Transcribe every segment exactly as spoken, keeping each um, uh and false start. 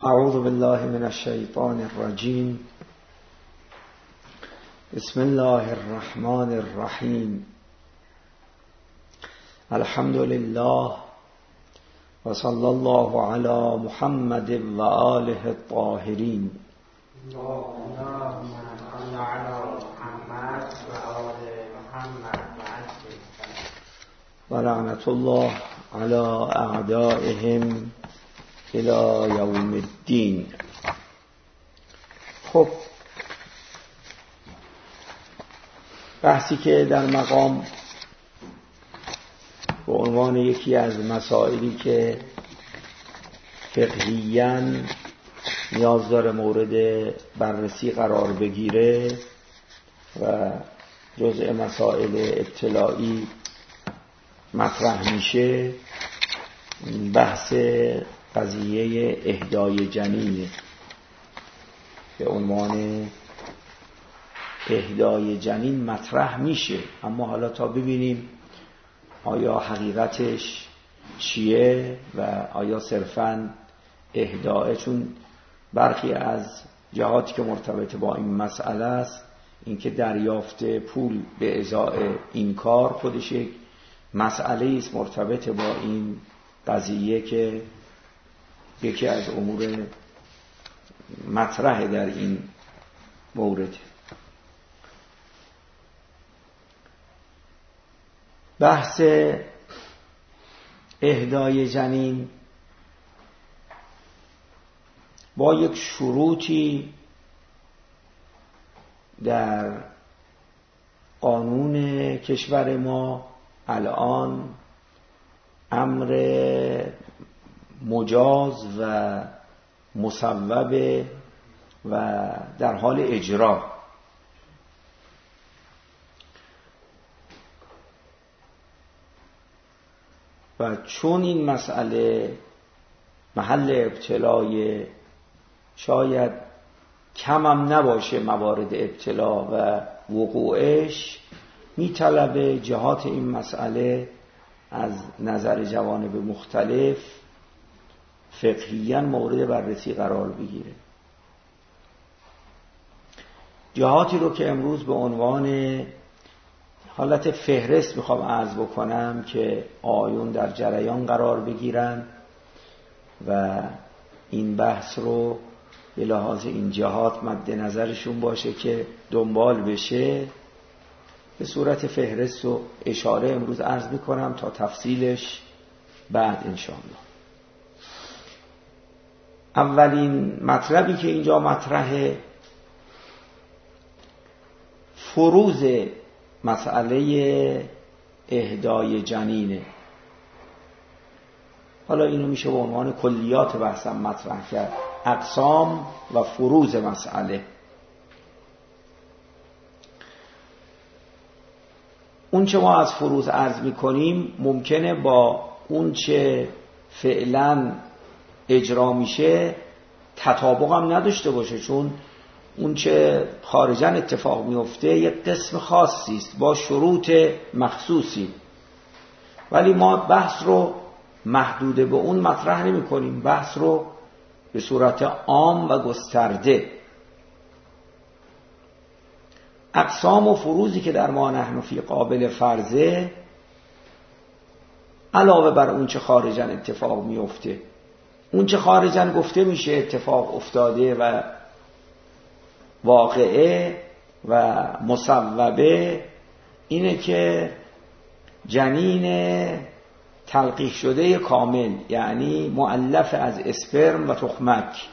اعوذ بالله من الشیطان الرجیم. بسم الله الرحمن الرحیم. الحمد لله و صلی الله علی محمد و آله الطاهرین. و لعنت الله علی اعدائهم الی یوم الدین. خب، بحثی که در مقام به عنوان یکی از مسائلی که فقهیاً نیاز داره مورد بررسی قرار بگیره و جزء مسائل ابتلاعی مطرح میشه، بحث قضیه اهدای جنینه. به عنوان اهدای جنین مطرح میشه، اما حالا تا ببینیم آیا حقیقتش چیه و آیا صرفاً اهدای، چون برخی از جهاتی که مرتبط با این مسئله است اینکه دریافت پول به ازای این کار خودش یک مسئله است مرتبط با این قضیه که یکی از امور مطرح در این مورد. بحث اهدای جنین با یک شروطی در قانون کشور ما الان امر مجاز و مصوب و در حال اجرا. و چون این مسئله محل ابتلای شاید کمم نباشه موارد ابتلا و وقوعش، میطلبه جهات این مسئله از نظر جوانب مختلف فقهیاً مورد بررسی قرار بگیره. جهاتی رو که امروز به عنوان حالت فهرست میخوام عرض بکنم که آیون در جریان قرار بگیرن و این بحث رو به لحاظ این جهات مد نظرشون باشه که دنبال بشه، به صورت فهرست و اشاره امروز عرض میکنم تا تفصیلش بعد انشاءالله. اولین مطلبی که اینجا مطرحه فروض مسئله اهدای جنینه. حالا اینو میشه به عنوان کلیات بحثم مطرح کرد، اقسام و فروض مسئله. اون چه ما از فروض عرض میکنیم ممکنه با اون چه فعلا اجرا میشه تطابق هم نداشته باشه، چون اون چه خارجاً اتفاق میفته یک قسم خاصی است با شروط مخصوصی، ولی ما بحث رو محدوده به اون مطرح نمی کنیم، بحث رو به صورت عام و گسترده. اقسام و فروضی که در ما نحن فی قابل فرضه علاوه بر اون چه خارجاً اتفاق میفته، اون چه خارجاً گفته میشه اتفاق افتاده و واقعه و مصوبه اینه که جنین تلقیح شده کامل، یعنی مؤلف از اسپرم و تخمک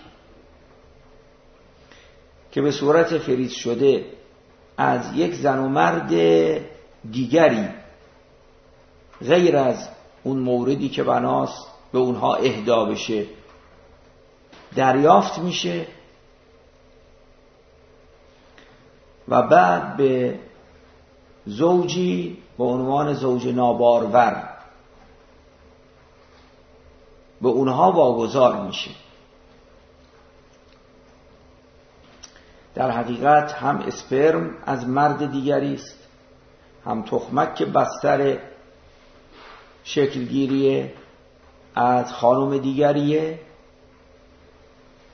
که به صورت فریز شده از یک زن و مرد دیگری غیر از اون موردی که بناست به اونها اهدا بشه دریافت میشه و بعد به زوجی به عنوان زوج نابارور به اونها واگذار میشه. در حقیقت هم اسپرم از مرد دیگری است، هم تخمک که بستر شکلگیری از خانم دیگریه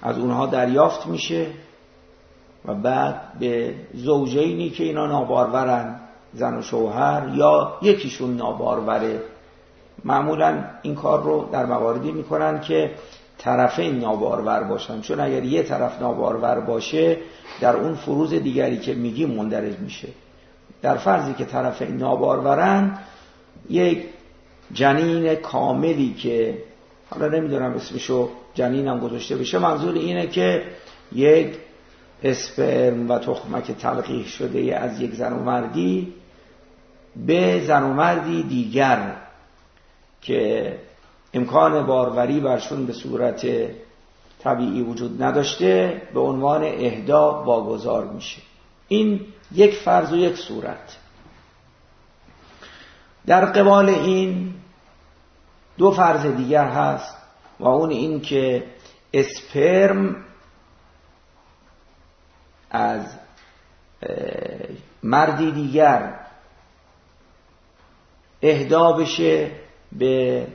از اونها دریافت میشه و بعد به زوجینی که اینا نابارورن، زن و شوهر یا یکیشون ناباروره، معمولا این کار رو در مواردی میکنن که طرفین نابارور باشن، چون اگر یه طرف نابارور باشه در اون فروض دیگری که میگیم مندرج میشه. در فرضی که طرفین نابارورن، یک جنین کاملی که حالا نمیدونم اسمشو جنینم گذاشته بشه، منظور اینه که یک اسپرم و تخمک تلقیح شده از یک زن و مردی به زن و مردی دیگر که امکان باروری برشون به صورت طبیعی وجود نداشته به عنوان اهدا واگذار میشه. این یک فرض و یک صورت. در قبال این دو فرض دیگر هست و اون این که اسپرم از مردی دیگر اهدا بشه به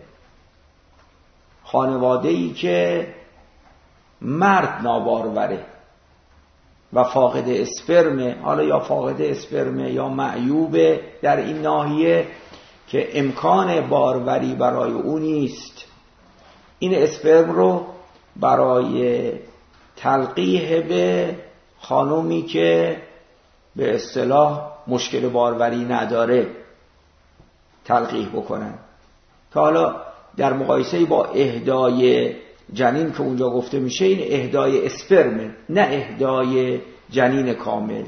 خانواده‌ای که مرد ناباروره و فاقد اسپرمه، حالا یا فاقد اسپرمه یا معیوبه در این ناحیه که امکان باروری برای اون نیست. این اسپرم رو برای تلقیح به خانومی که به اصطلاح مشکل باروری نداره تلقیح بکنن، که حالا در مقایسه با اهدای جنین که اونجا گفته میشه این اهدای اسپرمه نه اهدای جنین کامل.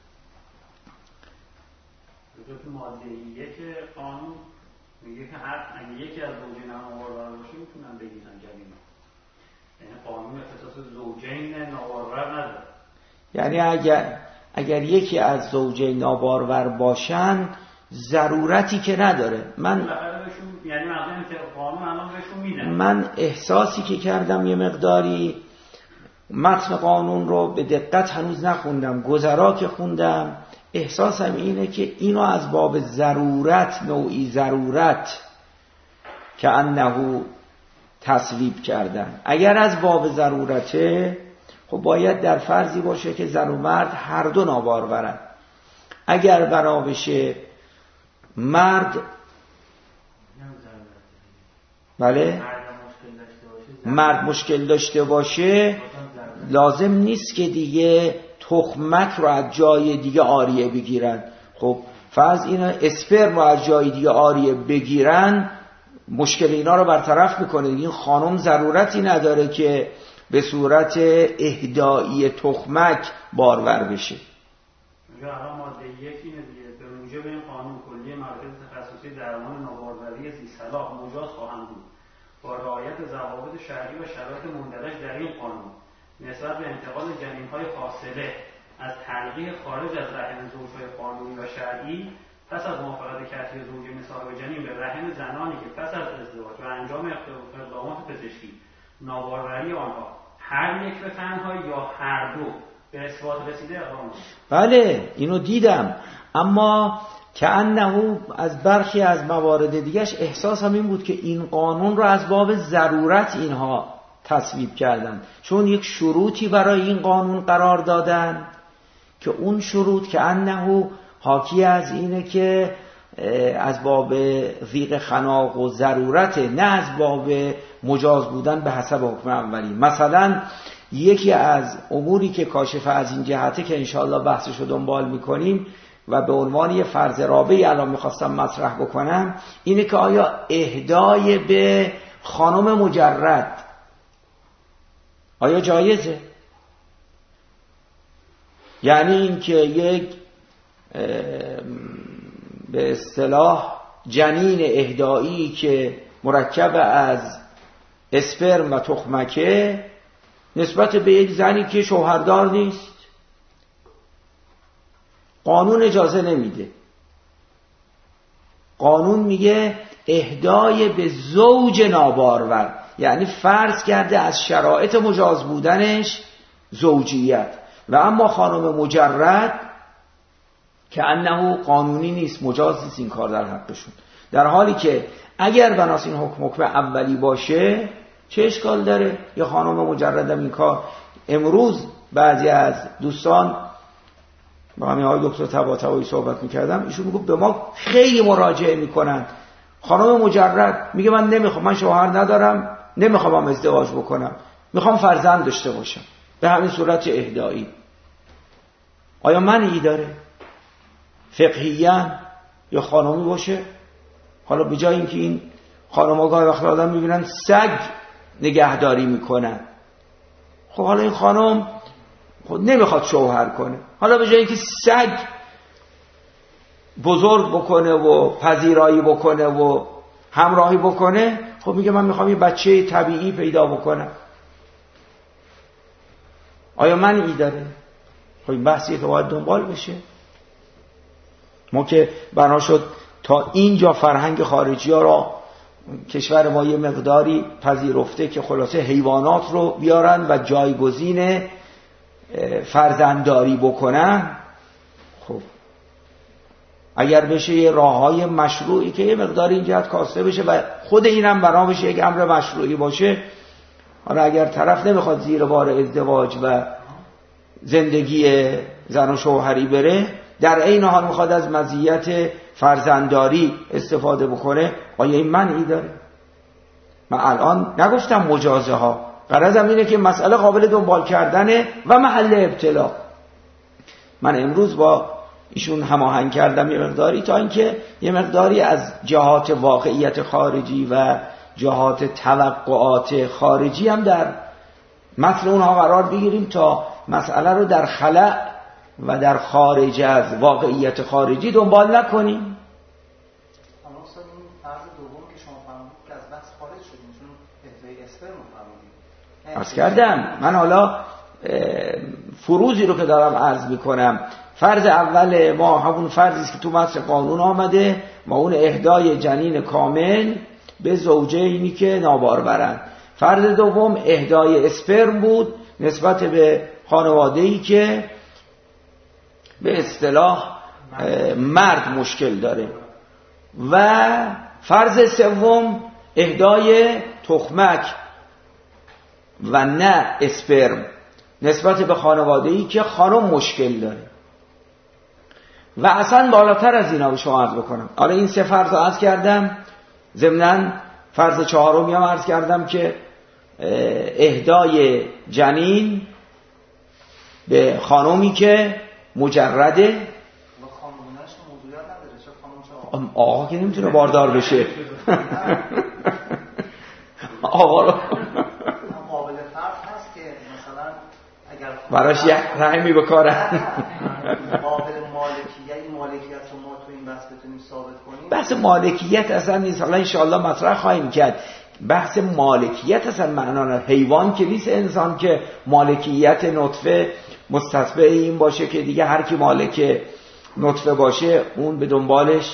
تو ماده یک قانون میگه که هر اگه یکی از زوجین نابارور باشه میتونن بگیرن جنین، یعنی قانون اختصاص زوجین نابارور نداره. یعنی اگر اگر یکی از زوجین نابارور باشن ضرورتی که نداره. من یعنی معنی که قانون الان بهشون میده. من احساسی که کردم یه مقداری متن قانون رو به دقت هنوز نخوندم، گذرا که خوندم احساسم اینه که اینو از باب ضرورت، نوعی ضرورت که انه تصویب کردن. اگر از باب ضرورته خب باید در فرضی باشه که زن و مرد هر دو نابارورن. اگر بنا بشه مرد بله مرد مشکل داشته باشه لازم نیست که دیگه تخمک رو از جای دیگه آریه بگیرن. خب فرض اینا اسپرم رو از جای دیگه آریه بگیرن مشکل اینا رو برطرف میکنه. این خانم ضرورتی نداره که به صورت اهدایی تخمک بارور بشه. اینجا الان ماده یک اینه دیگه، به موجب این قانون کلی مراکز تخصصی درمان ناباروری ذی‌صلاح مجاز خواهند بود با رعایت ضوابط شرعی و شرایط مندرج در این قانون نسبت به انتقال جنین‌های فاصله از تلقیح خارج از رحم زوج‌های قانونی و شرعی پس از موافقت کتبی زوج صاحب جنین به رحم زنانی که پس از ازدواج و انجام اقدامات پزشکی ناباروری آنها هر یک به تنها یا هر دو به اثبات رسیده اقدام. بله اینو دیدم، اما که انه از برخی از موارد دیگرش احساسم این بود که این قانون رو از باب ضرورت اینها تصویب کردن، چون یک شروطی برای این قانون قرار دادن که اون شروط که انه حاکی از اینه که از باب ضیق خناق و ضرورت، نه از باب مجاز بودن به حسب حکم اولی. مثلا یکی از اموری که کاشف از این جهته که انشاءالله بحثش رو دنبال میکنیم و به عنوان یه فرض رابعی الان میخواستم مطرح بکنم اینه که آیا اهدای به خانم مجرد آیا جایزه؟ یعنی این که یک به اصطلاح جنین اهدایی که مرکب از اسپرم و تخمکه نسبت به یک زنی که شوهردار نیست، قانون اجازه نمیده. قانون میگه اهدای به زوج نابارور، یعنی فرض کرده از شرایط مجاز بودنش زوجیت، و اما خانم مجرد که انه قانونی نیست، مجاز نیست این کار در حقشون، در حالی که اگر بناس این حکم حکم اولی باشه چه اشکال داره؟ یه خانم مجردم این کار. امروز بعضی از دوستان با همین های دکتر طباطبایی صحبت میکردم، ایشون میگه به ما خیلی مراجعه میکنن، خانم مجرد میگه من نمیخوام، من شوهر ندارم، نمیخوام ازدواج بکنم، میخوام فرزند داشته باشم، به همین صورت اهدایی. آیا منعی داره؟ فقهیاً یا خانمی باشه؟ حالا به جای اینکه این خانم‌ها گاهی وقت آدم میبینن سگ نگهداری میکنن، خب حالا این خانم خود نمیخواد شوهر کنه، حالا به جای اینکه سگ بزرگ بکنه و پذیرایی بکنه و همراهی بکنه، خب میگه من میخوام یه بچه طبیعی پیدا بکنم. آیا منعی داره؟ خب این بحثیه که باید دنبال بشه. ما که بنا شد تا اینجا فرهنگ خارجی ها را کشور ما یه مقداری پذیرفته که خلاصه حیوانات رو بیارن و جایگزین فرزندداری بکنن. خب اگر بشه یه راههای مشروعی که یه مقداری این جهت کاسته بشه و خود اینم بنا بشه یک امر مشروعی باشه، حالا اگر طرف نمیخواد زیر بار ازدواج و زندگی زن و شوهری بره، در عین حال میخواد از مزیت فرزندداری استفاده بکنه، آیا این منعی داره؟ من الان نگفتم مجازه ها، غرضم اینه که مسئله قابل دنبال کردنه و محل ابتلا. من امروز با ایشون هماهنگ کردم یه مقداری، تا اینکه یه مقداری از جهات واقعیت خارجی و جهات توقعات خارجی هم در متن اونها قرار بگیریم تا مسئله رو در خلأ و در خارج از واقعیت خارجی دنبال نکنیم. اما اصلا این فرض دوم که شما فرمودید که از بحث خارج شدیم، چون اهدای اسپرم فرمودید. عرض کردم من حالا فروزی رو که دارم عرض میکنم، فرض اول ما همون فرضی است که تو متن قانون آمده، ما اون اهدای جنین کامل به زوجینی که نابارورن. فرض دوم اهدای اسپرم بود نسبت به خانواده‌ای که به اصطلاح مرد مشکل داره. و فرض سوم اهدای تخمک و نه اسپرم نسبت به خانواده‌ای که خانم مشکل داره. و اصلا بالاتر از اینا به شما عرض بکنم، حالا این سه فرض رو عرض کردم، ضمناً فرض چهارمی هم عرض کردم که اهدای جنین به خانومی که مجرده. آقا که نمیتونه باردار بشه. آقا رو قابل فرض هست که مثلا اگر براش یک رحمی بکارن قابل مالکیت مالکیت رو ما تو این بحث بتونیم ثابت کنیم. بحث مالکیت اصلا نیست، حالا انشاءالله مطرح خواهیم کرد. بحث مالکیت اصلا معنا حیوان که نیست، انسان که مالکیت نطفه مستتبع این باشه که دیگه هر کی مالک نطفه باشه اون به دنبالش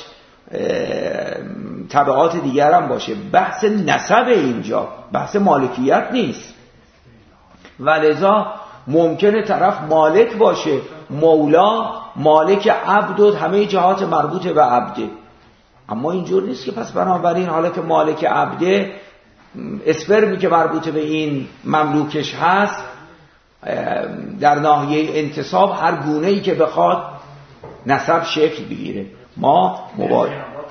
تبعات دیگر هم باشه. بحث نسب اینجا بحث مالکیت نیست، ولذا ممکنه طرف مالک باشه، مولا، مالک عبد و همه جهات مربوط به عبده، اما اینجور نیست که پس بنابراین حالا که مالک عبده، اسپرمی که مربوط به این مملوکش هست در ناحیه انتصاب هر گونه‌ای که بخواد نسب شکل بگیره. ما مبارک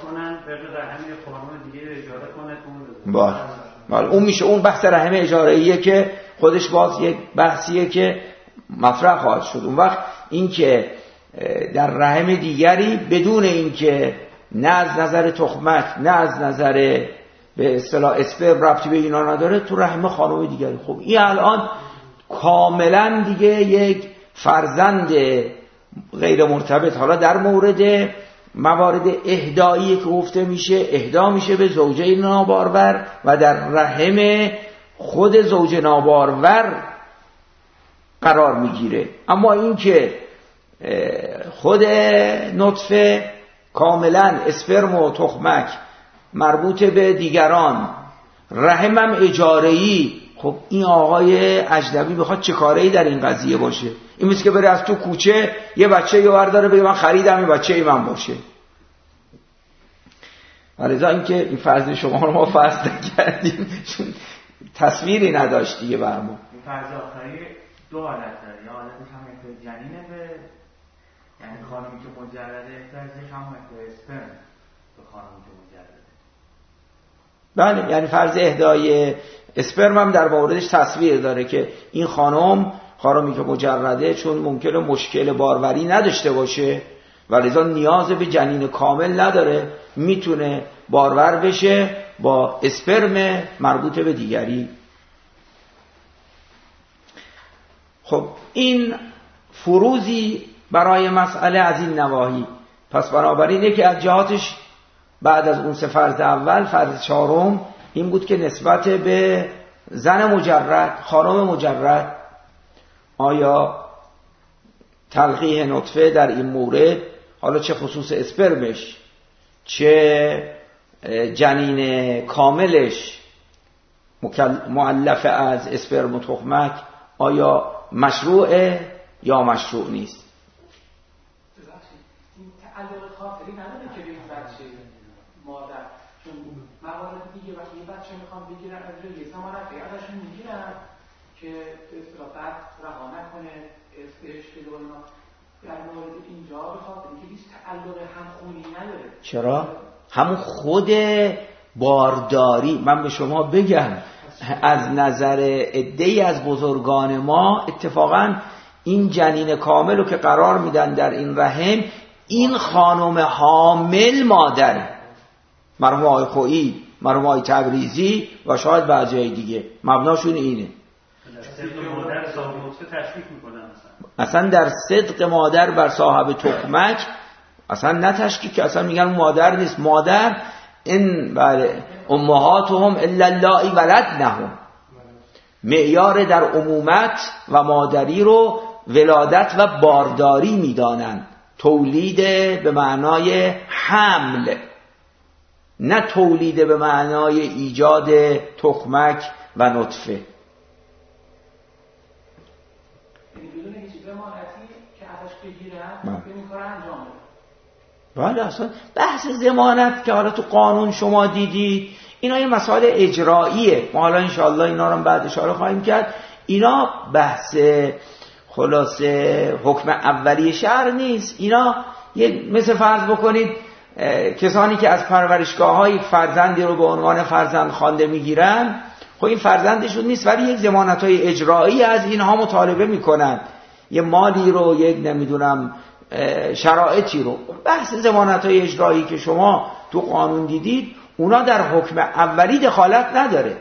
باید اون میشه، اون بحث رحم اجاره‌ایه که خودش باز یک بحثیه که مطرح خواهد شد. اون وقت این که در رحم دیگری بدون این که نه از نظر تخمک نه از نظر به اصطلاح اسپرم ربطی به اینا نداره، تو رحم خانم دیگری، خب این الان کاملا دیگه یک فرزند غیر مرتبط. حالا در مورد موارد اهدایی که گفته میشه، اهدا میشه به زوجه نابارور و در رحم خود زوج نابارور قرار میگیره. اما این که خود نطفه کاملا اسپرم و تخمک مربوط به دیگران، رحمم اجاره‌ای، خب این آقای اجنبی بخواد چه کاره‌ای در این قضیه باشه؟ این مثل که بره از تو کوچه یه بچه یه برداره بگه من خریدم این بچه ای من باشه. ولذا این که این فرض شما رو ما فرض نکردیم، چون تصویری نداشت دیگه بر ما. فرض آخری دو حالت داره، یا حالت هم احتیاج جنینه به یعنی خانمی که مجرده احتیاجش هم احتیاج اسپرم به خانمی که مجرده. بله، یعنی فرض اهدای اسپرم هم در موردش تصویر داره که این خانم خانمی که مجرده چون ممکنه مشکل باروری نداشته باشه و لذا نیاز به جنین کامل نداره، میتونه بارور بشه با اسپرم مربوط به دیگری. خب این فروزی برای مسئله از این نواحی. پس بنابراین یکی از جهاتش بعد از اون سه فرض اول، فرض چهارم این بود که نسبت به زن مجرد، خانم مجرد، آیا تلقیح نطفه در این مورد، حالا چه خصوص اسپرمش چه جنین کاملش مؤلف از اسپرم و تخمک، آیا مشروعه یا مشروع نیست؟ این تعلق خاطری نداره که به این بچه مادر، چون موارد دیگه وقتی یه بچه میخوام بگیرن از روی یه زمانت ازشون میگیرن که به اصطلاح بعد رها نکنه اسپرش بده و اینا. در مورد اینجا به خاطر اینکه هیچ تعلق همخونی نداره. چرا؟ همون خود بارداری. من به شما بگم از نظر عده‌ای از بزرگان ما اتفاقا این جنین کامل رو که قرار میدن در این رحم، این خانم حامل مادره. مرحوم آقای خویی، مرحوم آقای تبریزی و شاید بعضی دیگه مبناشون اینه. مادر صاحب نطفه تشویق میکنن اصلا در صدق مادر بر صاحب تخمک اصلا نه تشکیک، که اصلا میگن مادر نیست. مادر این بله امهاتهم الا اللائی ولدنهم، معیار در عمومت و مادری رو ولادت و بارداری میدانند. تولید به معنای حمل، نه تولید به معنای ایجاد تخمک و نطفه. بله اصلا بحث ضمانت که حالا تو قانون شما دیدید اینا یه مسائل اجراییه، ما حالا انشاءالله اینا رو بعد اشاره خواهیم کرد. اینا بحث خلاصه حکم اولیه شرع نیست. اینا یه مثل فرض بکنید کسانی که از پرورشگاه های فرزندی رو به عنوان فرزند خوانده میگیرن، خب این فرزندشون نیست ولی یک ضمانت های اجرایی از اینها مطالبه میکنن، یه مالی رو، یک نمیدونم شرایطی رو. بحث ضمانت‌های اجرایی که شما تو قانون دیدید اونا در حکم اولی دخالت نداره.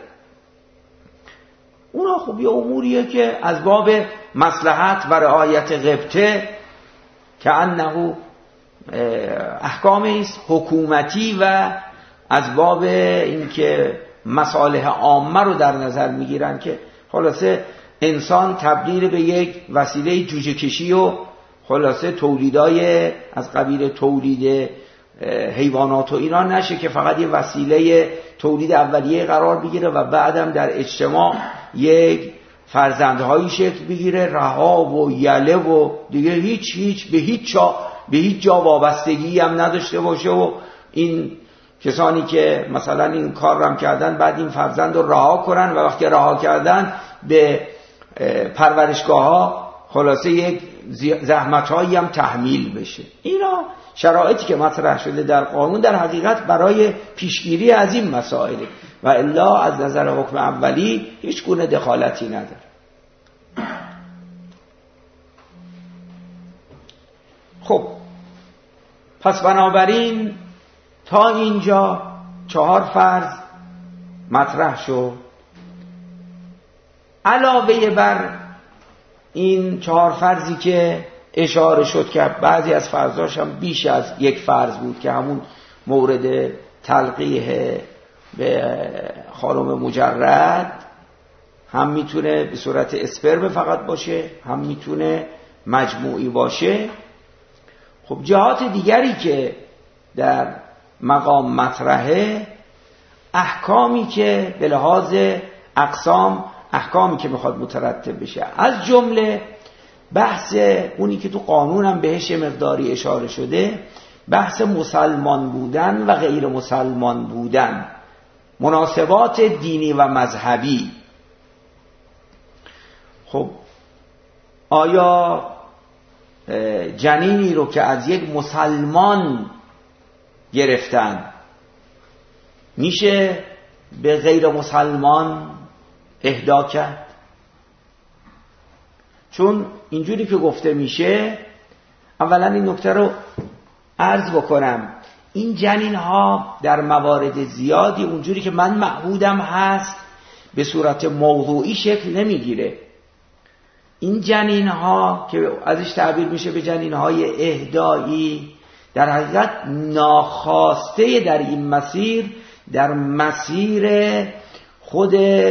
اونا خب یه اموریه که از باب مصلحت و رعایت غبطه که انه احکامی است حکومتی و از باب اینکه مصالح عامه رو در نظر میگیرن که خلاصه انسان تبدیل به یک وسیله جوجه کشی و خلاصه تولیدای از قبیل تولید حیوانات و اینا نشه، که فقط یه وسیله تولید اولیه قرار بگیره و بعدم در اجتماع یک فرزندهایی شکل بگیره رها و یله و دیگه هیچ هیچ به هیچ جا به هیچ جا وابستگی هم نداشته باشه و این کسانی که مثلا این کار رو کردن بعد این فرزند رو رها کنن و وقتی رها کردن به پرورشگاه ها خلاصه یک زحمت‌هایی هم تحمیل بشه. اینا شرایطی که مطرح شده در قانون در حقیقت برای پیشگیری از این مسائل و الا از نظر حکم اولی هیچ گونه دخالتی نداره. خب پس بنابراین تا اینجا چهار فرض مطرح شد. علاوه بر این چهار فرضی که اشاره شد که بعضی از فرضاش هم بیش از یک فرض بود که همون مورد تلقیح به خانم مجرد هم میتونه به صورت اسپرم فقط باشه، هم میتونه مجموعی باشه. خب جهات دیگری که در مقام مطرحه احکامی که به لحاظ اقسام احکامی که میخواد مترتب بشه، از جمله بحث اونی که تو قانون هم بهش مقداری اشاره شده، بحث مسلمان بودن و غیر مسلمان بودن. مناسبات دینی و مذهبی. خب آیا جنینی رو که از یک مسلمان گرفتن میشه به غیر مسلمان اهدا کرد؟ چون اینجوری که گفته میشه، اولا این نکته رو عرض بکنم، این جنین ها در موارد زیادی اونجوری که من معهودم هست به صورت موضوعی شکل نمیگیره. این جنین ها که ازش تعبیر میشه به جنین های اهدایی، در حقیقت ناخواسته در این مسیر، در مسیر خود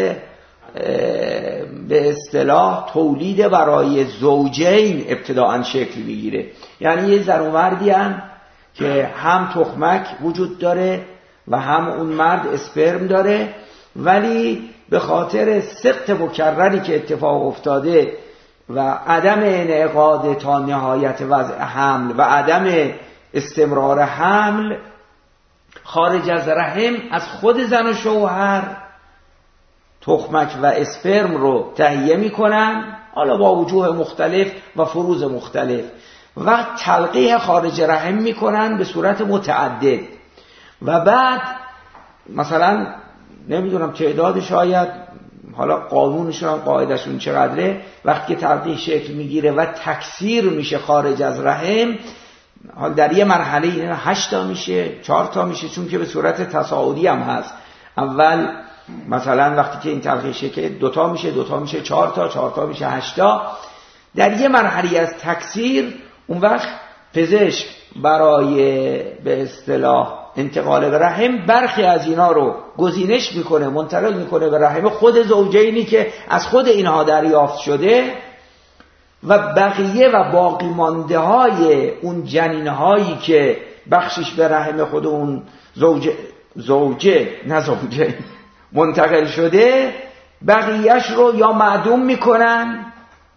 به اصطلاح تولید برای زوجین ابتداعا شکل میگیره. یعنی یه زن و مردی هن که هم تخمک وجود داره و هم اون مرد اسپرم داره، ولی به خاطر سقط مکرری که اتفاق افتاده و عدم انعقاد تا نهایت وضع حمل و عدم استمرار حمل، خارج از رحم از خود زن و شوهر تخمک و اسپرم رو تهیه میکنن، حالا با وجوه مختلف و فروز مختلف، و تلقیح خارج رحم میکنن به صورت متعدد. و بعد مثلا نمیدونم تعداد، شاید حالا قانونشون قاعدشون چقدره، وقتی که تلقیح شکل میگیره و تکثیر میشه خارج از رحم، حال در یه مرحله این هشت تا میشه، چهار تا میشه، چون که به صورت تصاعدی هم هست. اول مثلا وقتی که این تلقیح شکل دوتا میشه، دوتا میشه چهار تا، چهار تا میشه هشت تا. در یه مرحله از تکثیر اون وقت پزشک برای به اصطلاح انتقال به رحم برخی از اینا رو گزینش میکنه، منتقل میکنه به رحم خود زوجینی که از خود اینها دریافت شده، و بقیه و باقی مانده های اون جنین هایی که بخشش به رحم خود اون زوجه زوجه نه زوجه منتقل شده، بقیهش رو یا معدوم میکنن،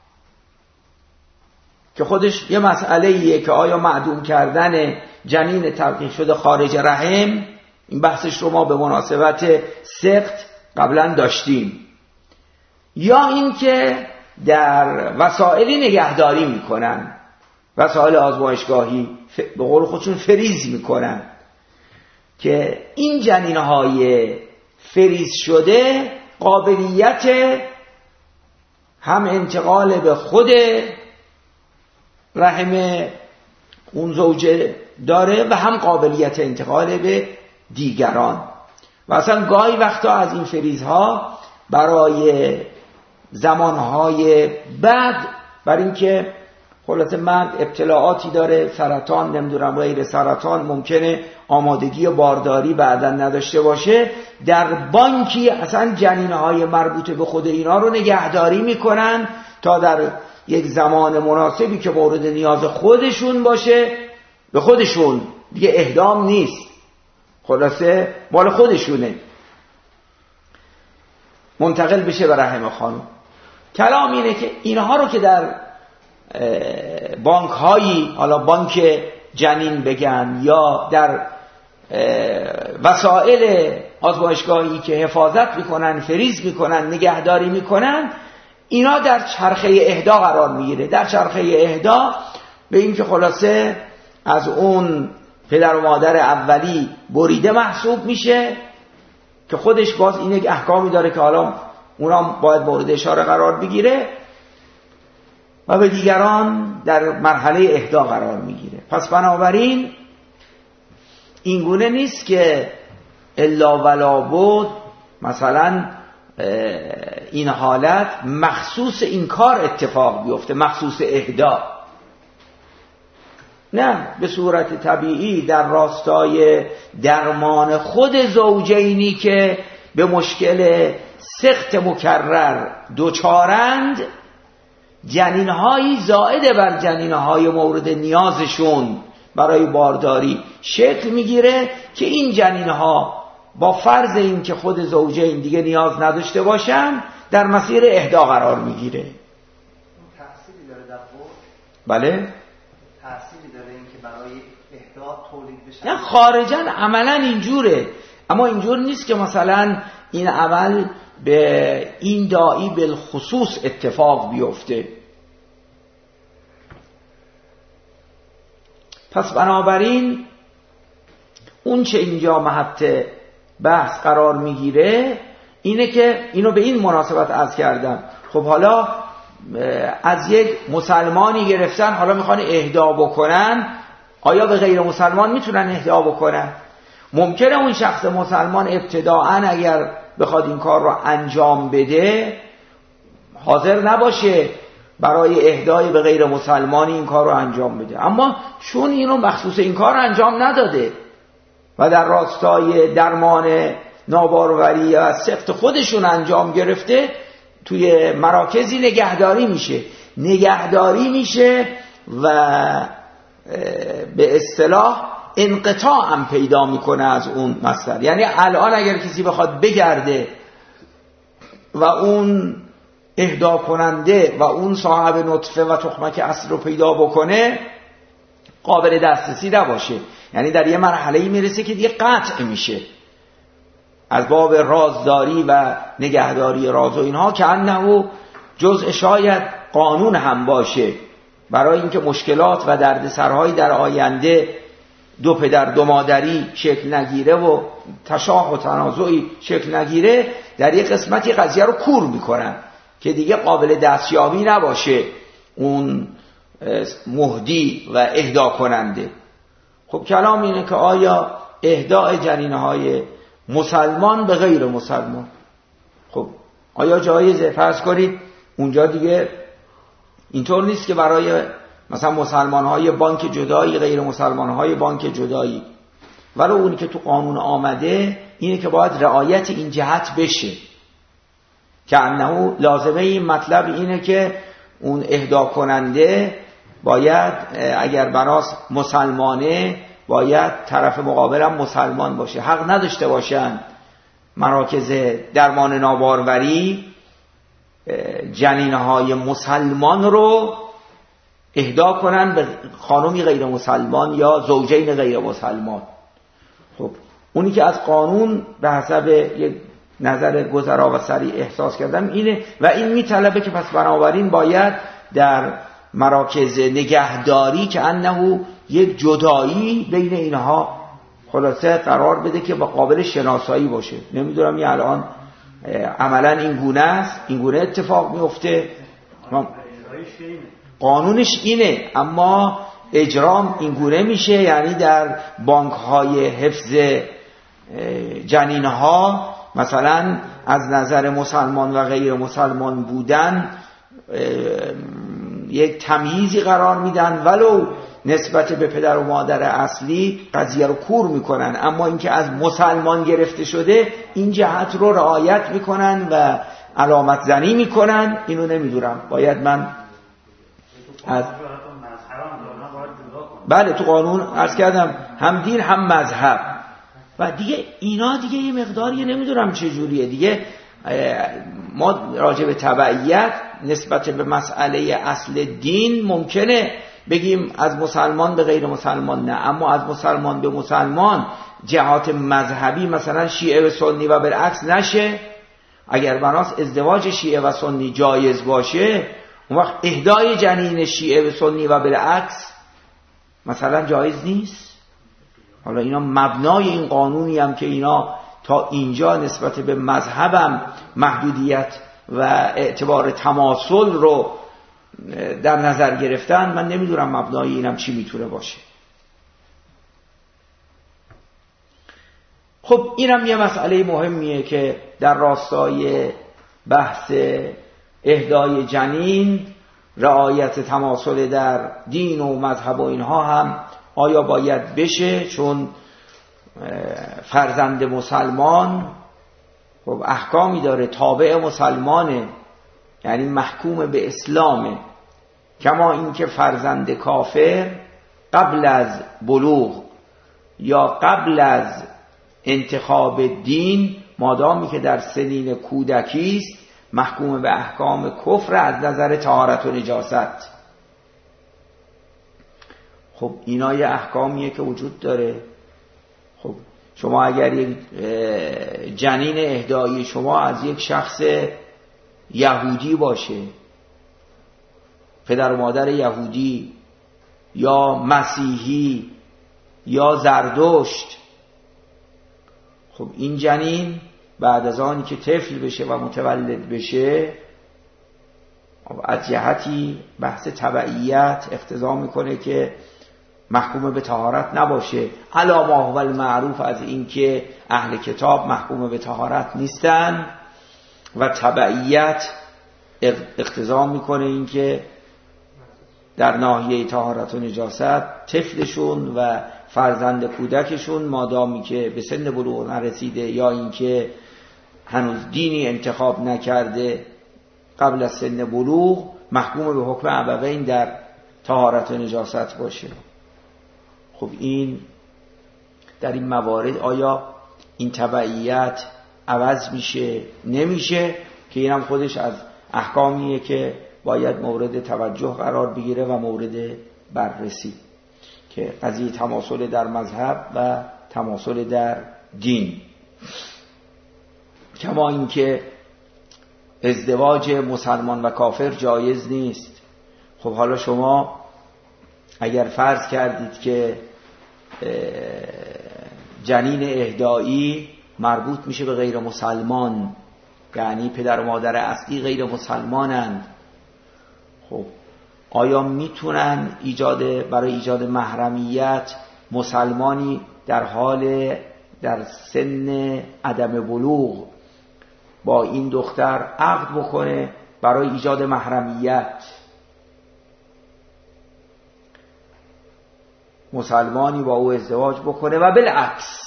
که خودش یه مسئله ایه که آیا معدوم کردن جنین تلقیح شده خارج رحم، این بحثش رو ما به مناسبت سقط قبلا داشتیم، یا اینکه در وسائلی نگهداری میکنن، وسایل آزمایشگاهی به قول خودشون فریز میکنن، که این جنینهای فریز شده قابلیت هم انتقال به خود رحم اون زوجه داره و هم قابلیت انتقال به دیگران. و اصلا گاهی وقتا از این فریزها برای زمانهای بعد، برای اینکه خلاصه مرد ابتلاعاتی داره، سرطان، نمیدونم غیر سرطان، ممکنه آمادگی بارداری بعداً نداشته باشه، در بانکی اصلا جنینهای مربوط به خود اینا رو نگهداری میکنن تا در یک زمان مناسبی که مورد نیاز خودشون باشه، به خودشون دیگه اهدام نیست، خلاصه مال خودشونه، منتقل بشه به رحم خانم. کلام اینه که اینها رو که در بانک هایی، حالا بانک جنین بگن یا در وسایل آزمایشگاهی که حفاظت میکنن، فریز میکنن، نگهداری میکنن، اینا در چرخه اهدا قرار میگیره. در چرخه اهدا به این که خلاصه از اون پدر و مادر اولی بریده محسوب میشه، که خودش باز این یک احکامی داره که حالا اونا باید مورد اشاره قرار بگیره، و به دیگران در مرحله اهدا قرار میگیره. پس بنابراین این گونه نیست که الا ولا بود مثلا این حالت مخصوص این کار اتفاق بیفته، مخصوص اهدا. نه، به صورت طبیعی در راستای درمان خود زوجینی که به مشکل سقط مکرر دوچارند، جنین‌هایی زائد بر جنین‌های مورد نیازشون برای بارداری شکل میگیره که این جنین‌ها با فرض این که خود زوجین دیگه نیاز نداشته باشن در مسیر اهدا قرار میگیره. تأثیری داره در بود؟ بله؟ تأثیری داره این که برای اهدا تولید بشه؟ نه، خارجاً عملاً اینجوره. اما اینجور نیست که مثلا این عمل به این داعی بالخصوص اتفاق بیفته. پس بنابراین اون چه اینجا محط بحث قرار میگیره اینه که اینو به این مناسبت عرض کردم. خب حالا از یک مسلمانی گرفتن حالا میخوان اهدا بکنن، آیا به غیر مسلمان میتونن اهدا بکنن؟ ممکنه اون شخص مسلمان ابتداعاً اگر بخواد این کار رو انجام بده حاضر نباشه برای اهدای به غیر مسلمانی این کار رو انجام بده، اما چون اینو مخصوص این کار انجام نداده و در راستای درمان ناباروری و سقط خودشون انجام گرفته، توی مراکزی نگهداری میشه نگهداری میشه و به اصطلاح انقطاع هم پیدا میکنه از اون مصدر. یعنی الان اگر کسی بخواد بگرده و اون اهدا کننده و اون صاحب نطفه و تخمک اصل رو پیدا بکنه قابل دسترسی نباشه، یعنی در یه مرحله‌ای میرسه که دیگه قطع میشه از باب رازداری و نگهداری راز و اینها، که انه جزء شاید قانون هم باشه برای اینکه مشکلات و دردسرهای در آینده دو پدر دو مادری شکل نگیره و تشاح و تنازعی شکل نگیره، در یک قسمتی قضیه رو کور میکنن که دیگه قابل دستیابی نباشه اون مهدی و اهدا کننده. خب کلام اینه که آیا اهدای جنینهای مسلمان به غیر مسلمان، خب آیا جایزه؟ فرض کنید اونجا دیگه اینطور نیست که برای مثلا مسلمان‌های بانک جدایی غیر مسلمان‌های بانک جدایی، ولی اونی که تو قانون آمده اینه که باید رعایت این جهت بشه، که انه لازمه این مطلب اینه که اون اهدا کننده باید اگر بناس مسلمانه باید طرف مقابلم مسلمان باشه. حق نداشته باشن مراکز درمان ناباروری جنینهای مسلمان رو اهدا کنن به خانمی غیر مسلمان یا زوجین غیر مسلمان. خب اونی که از قانون به حسب یک نظر گذرا و سریع احساس کردم اینه و این میطلبه که پس بنابراین باید در مراکز نگهداری که انه یک جدایی بین اینها خلاصه قرار بده که با قابل شناسایی باشه. نمیدونم یه الان عملا این گونه است، این گونه اتفاق میفته، قانونش اینه اما اجرام این گونه میشه، یعنی در بانک های حفظ جنین ها مثلا از نظر مسلمان و غیر مسلمان بودن یک تمییزی قرار میدن، ولو نسبت به پدر و مادر اصلی قضیه رو کور میکنن، اما اینکه از مسلمان گرفته شده این جهت رو رعایت میکنن و علامت زنی میکنن. اینو نمیدونم، باید من از بله تو قانون عرض کردم هم دین هم مذهب و دیگه اینا دیگه یه مقداری نمیدونم چه جوریه دیگه. ما راجع به تبعیت نسبت به مسئله اصل دین ممکنه بگیم از مسلمان به غیر مسلمان نه، اما از مسلمان به مسلمان جهات مذهبی مثلا شیعه و سنی و بالعکس نشه. اگر بناس ازدواج شیعه و سنی جایز باشه اون وقت اهدای جنین شیعه و سنی و بالعکس مثلا جایز نیست. حالا اینا مبنای این قانونی هم که اینا تا اینجا نسبت به مذهبم محدودیت و اعتبار تماثل رو در نظر گرفتن، من نمیدونم مبنای اینم چی میتونه باشه. خب اینم یه مسئله مهمیه که در راستای بحث اهدای جنین رعایت تماثل در دین و مذهب و اینها هم آیا باید بشه، چون فرزند مسلمان خب احکامی داره، تابع مسلمانه، یعنی محکوم به اسلامه، کما اینکه فرزند کافر قبل از بلوغ یا قبل از انتخاب دین مادامی که در سنین کودکی است محکوم به احکام کفر از نظر طهارت و نجاست. خب اینا یه احکامیه که وجود داره. خب شما اگر یک جنین اهدایی شما از یک شخص یهودی باشه، پدر و مادر یهودی یا مسیحی یا زردشت، خب این جنین بعد از آنی که طفل بشه و متولد بشه از جهتی بحث تبعیت اقتضا میکنه که محکوم به طهارت نباشه، علا ما هو المعروف از اینکه اهل کتاب محکوم به طهارت نیستن و تبعیت اقتضا میکنه اینکه در ناحیه طهارت و نجاست طفلشون و فرزند کودکشون مادامی که به سن بلوغ نرسیده یا اینکه هنوز دینی انتخاب نکرده قبل از سن بلوغ محکوم به حکم ابوین در طهارت و نجاست باشه. خب این در این موارد آیا این تبعیت عوض میشه نمیشه؟ که اینم خودش از احکامیه که باید مورد توجه قرار بگیره و مورد بررسی، که قضیه تماسل در مذهب و تماسل در دین. کما اینکه ازدواج مسلمان و کافر جایز نیست. خب حالا شما اگر فرض کردید که جنین اهدایی مربوط میشه به غیر مسلمان، یعنی پدر و مادر اصلی غیر مسلمانند، خب آیا میتونن ایجاد برای ایجاد محرمیت مسلمانی در حال در سن عدم بلوغ با این دختر عقد بکنه برای ایجاد محرمیت؟ مسلمانی با او ازدواج بکنه و بالعکس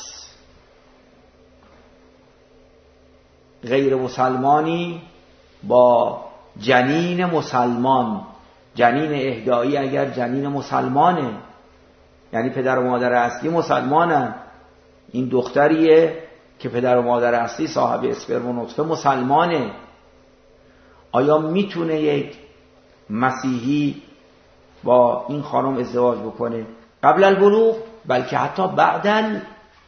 غیر مسلمانی با جنین مسلمان، جنین اهدایی اگر جنین مسلمانه، یعنی پدر و مادر اصلی مسلمانن، این دختریه که پدر و مادر اصلی صاحب اسپرم و نطفه مسلمانه، آیا میتونه یک مسیحی با این خانم ازدواج بکنه قبل البلوغ؟ بلکه حتی بعد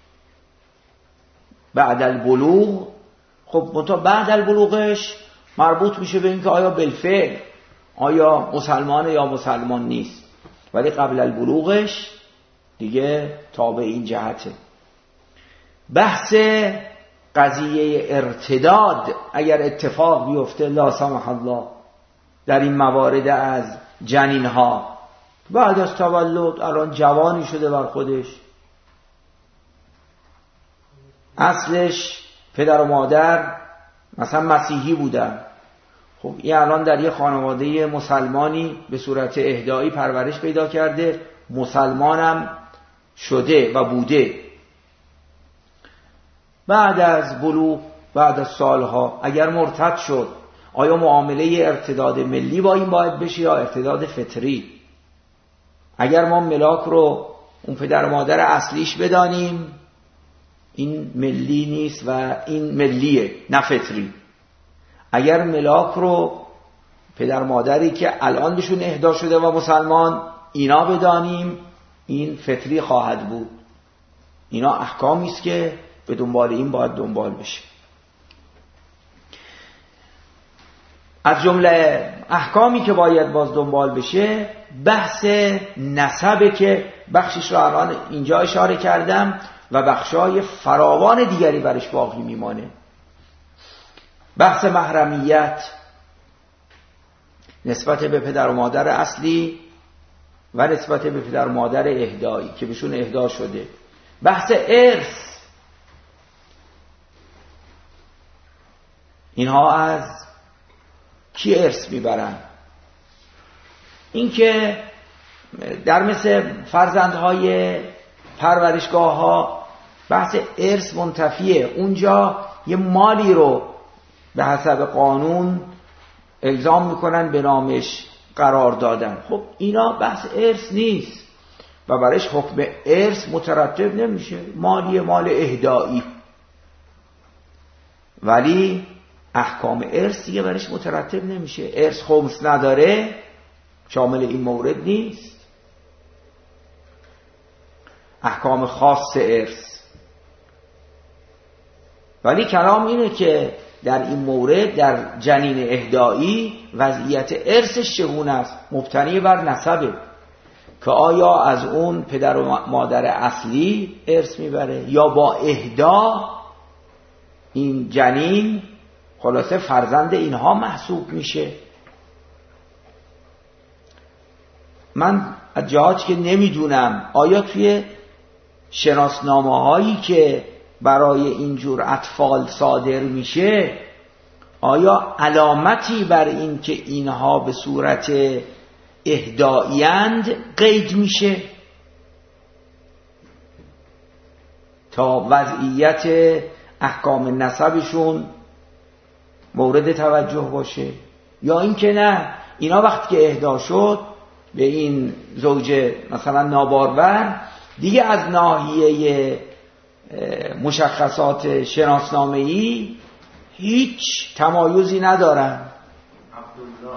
بعد البلوغ. خب منتها بعد البلوغش مربوط میشه به اینکه آیا بالفعل آیا مسلمانه یا مسلمان نیست، ولی قبل البلوغش دیگه تابع این جهته. بحث قضیه ارتداد اگر اتفاق بیفته لا سمح الله در این موارد از جنین ها بعد از تولد، الان جوانی شده بر خودش، اصلش پدر و مادر مثلا مسیحی بودن، خب این الان در یه خانواده مسلمانی به صورت اهدایی پرورش پیدا کرده، مسلمانم شده و بوده، بعد از بلوغ بعد از سالها اگر مرتد شد آیا معامله ارتداد ملی با این باید بشه یا ارتداد فطری؟ اگر ما ملاک رو اون پدر و مادر اصلیش بدانیم این ملی نیست و این ملیه نه فطری. اگر ملاک رو پدر مادری که الان بهشون اهدا شده و مسلمان اینا بدانیم این فطری خواهد بود. اینا احکامی است که به دنبال این باید دنبال بشه. از جمله احکامی که باید باز دنبال بشه بحث نسبه که بخشش را الان اینجا اشاره کردم و بخشای فراوان دیگری برش باقی میمانه. بحث محرمیت نسبت به پدر و مادر اصلی و نسبت به پدر و مادر اهدایی که بهشون اهدا شده. بحث ارث، اینها از کی ارث میبرن؟ این که در مثل فرزندهای پرورشگاه ها بحث ارث منتفیه، اونجا یه مالی رو به حسب قانون الزام میکنن به نامش قرار دادن. خب اینا بحث ارث نیست و برایش حکم ارث مترتب نمیشه، مالی مال اهدایی، ولی احکام ارث دیگه برایش مترتب نمیشه. ارث خمس نداره، شامل این مورد نیست. احکام خاص ارث ولی کلام اینه که در این مورد در جنین اهدایی وضعیت ارثش چگونه است؟ مبتنی بر نسبه که آیا از اون پدر و مادر اصلی ارث میبره یا با اهدا این جنین خلاصه فرزند اینها محسوب میشه. من از جهات که نمیدونم آیا توی شناسنامه هایی که برای اینجور اطفال صادر میشه آیا علامتی بر این که اینها به صورت اهدایی‌اند قید میشه تا وضعیت احکام نسبشون مورد توجه باشه، یا اینکه نه اینا وقتی که اهدا شد به این زوج مثلا نابارور دیگه از ناحیه مشخصات شناسنامه‌ای هیچ تمایزی ندارن. عبدالله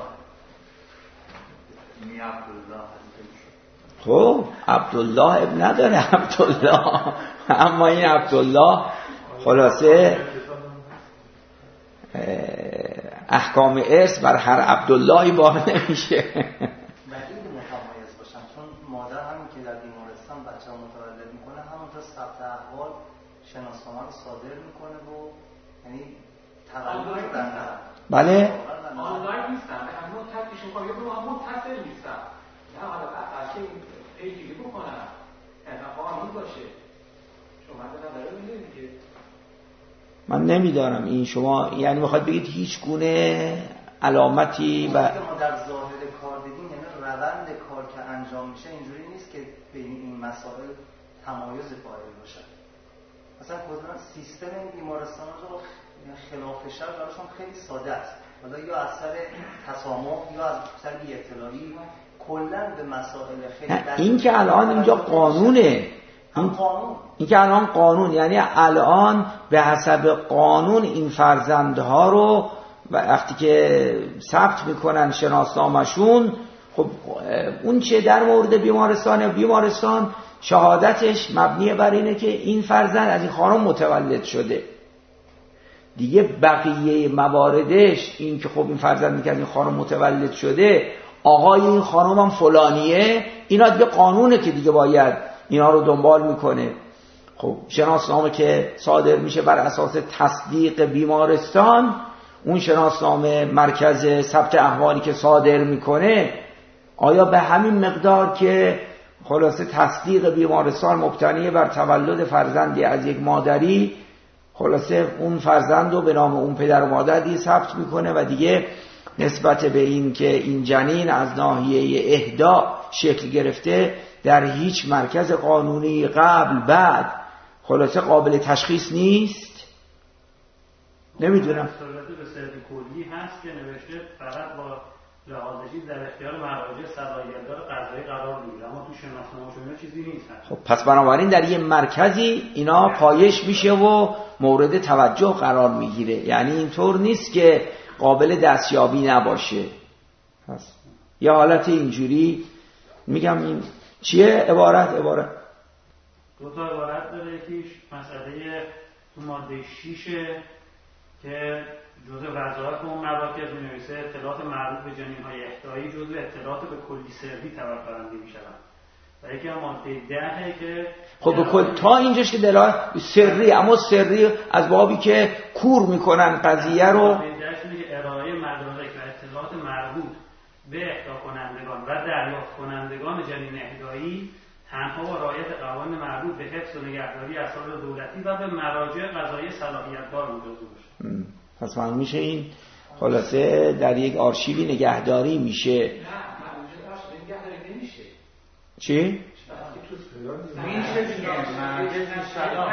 می عبدالله خب عبدالله اب نداره عبدالله، اما این عبدالله خلاصه احکام ارث بر هر عبداللهی بار نمیشه. بعید متمایز باشن چون مادر همین که در بیمارستان بچه ها متولد میکنه همونجا ثبت احوال شناسنامه رو صادر میکنه و یعنی تولد در نظر. بله آنلاین نیستن، همون تفتیش میکنه یا همون متصل نیستن، نه حالا بچه پیگیری بکنن قانون باشه. شما نداره میدونید که من نمیدارم این شما یعنی میخواد بگید هیچ گونه علامتی و ما در ظاهر کار دیدیم یعنی روند کار که انجام میشه اینجوری نیست که بین این مسائل تمایز قائل باشه. مثلا کلا سیستم این بیمارستان رو خلاف شرع براشون خیلی ساده است، حالا یا از سر تسامح یا از سر بی اطلاعی کلا به مسائل خیلی این که الان اینجا قانونه، این, این که الان قانون یعنی الان به حسب قانون این فرزندها رو وقتی که ثبت میکنن شناسنامه‌شون، خب اون چه در مورد بیمارستان بیمارستان شهادتش مبنی بر اینه که این فرزند از این خانم متولد شده دیگه. بقیه مواردش این که خب این فرزند که از این خانم متولد شده آقای این خانم هم فلانیه، اینا دیگه قانونه که دیگه باید اینا رو دنبال میکنه. خب شناسنامه که صادر میشه بر اساس تصدیق بیمارستان، اون شناسنامه مرکز ثبت احوالی که صادر میکنه آیا به همین مقدار که خلاصه تصدیق بیمارستان مبتنی بر تولد فرزندی از یک مادری، خلاصه اون فرزند رو به نام اون پدر و مادری ثبت میکنه و دیگه نسبت به این که این جنین از ناحیه اهدا شکل گرفته در هیچ مرکز قانونی قبل بعد خلاصه قابل تشخیص نیست. نمیدونم صورت به صورت کلی هست که نوشته فقط با لحاظی در اختیار مراجع صلاحیت‌دار قضایی قرار میگیره، اما تو شناسنامه‌شون چیزی نیست. خب پس بنابراین در یه مرکزی اینا پایش میشه و مورد توجه قرار میگیره، یعنی اینطور نیست که قابل دستیابی نباشه. پس یه حالت اینجوری میگم. این چیه عبارت؟ عبارت دو تا عبارت داره، یکیش مسئله تو ماده شیشه که جزء وظایف اون مراکز می‌نویسه اطلاعات مربوط به جنین‌های اهدایی جزء اطلاعات به کلی سری توقع می‌شوند. و یکی هم ماده ده که خب به کل تا اینجاش که دلالت سری، اما سری از بابی که کور میکنن قضیه رو. ماده ده که ارائه مدارک و اطلاعات مربوط به اهدا کنندگان و دریافت کنندگان جنین اهدایی تنها با رعایت قوانین مربوط به حفظ و نگهداری اسرار دولتی و به مراجع قضایی صلاحیت‌دار مجاز باشه. پس معلوم میشه این خلاصه در یک آرشیوی نگهداری میشه. نه مراجع نگهداری نمیشه. چی؟ میشه دیگه مرکز صلاح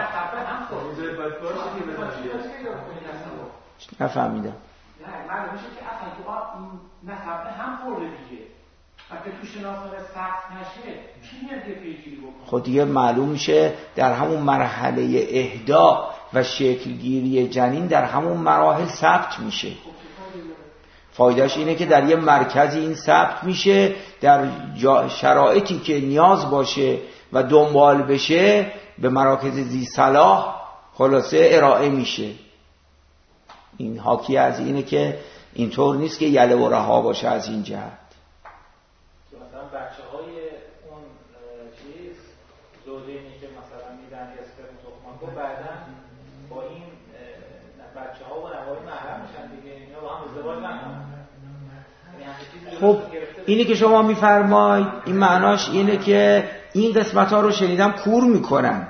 نفهمیدم. نه معلوم میشه که اصلا تو این نسبه هم خورده دیگه. وقتی تو شناسنامه ثبت نشه کی میاد پیگیری بکنه؟ خب دیگه معلوم میشه در همون مرحله اهدا و شکلگیری جنین در همون مراحل ثبت میشه. فایدهش اینه که در یه مرکزی این ثبت میشه، در شرایطی که نیاز باشه و دنبال بشه به مراکز ذی صلاح خلاصه ارائه میشه. این حاکی از اینه که اینطور نیست که یله و رها باشه از این جهت. مثلا بچه های اون چیز زوجینی که مثلا میدن اسپرم تخم‌ها بعداً با این بچه ها و نواری محرم میشن دیگه، اینا با هم ازدواج نکنن. خب اینی که شما میفرمایید این معناش اینه که این قسمت ها رو شنیدم کور میکنن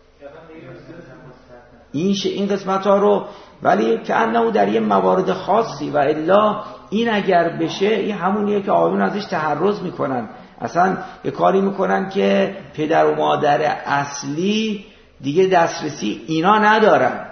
این ش... این قسمت ها رو، ولی که انه در یه موارد خاصی و الا این اگر بشه این همونیه که آقایون ازش تحرز میکنن، اصلا یه کاری میکنن که پدر و مادر اصلی دیگه دسترسی اینا ندارن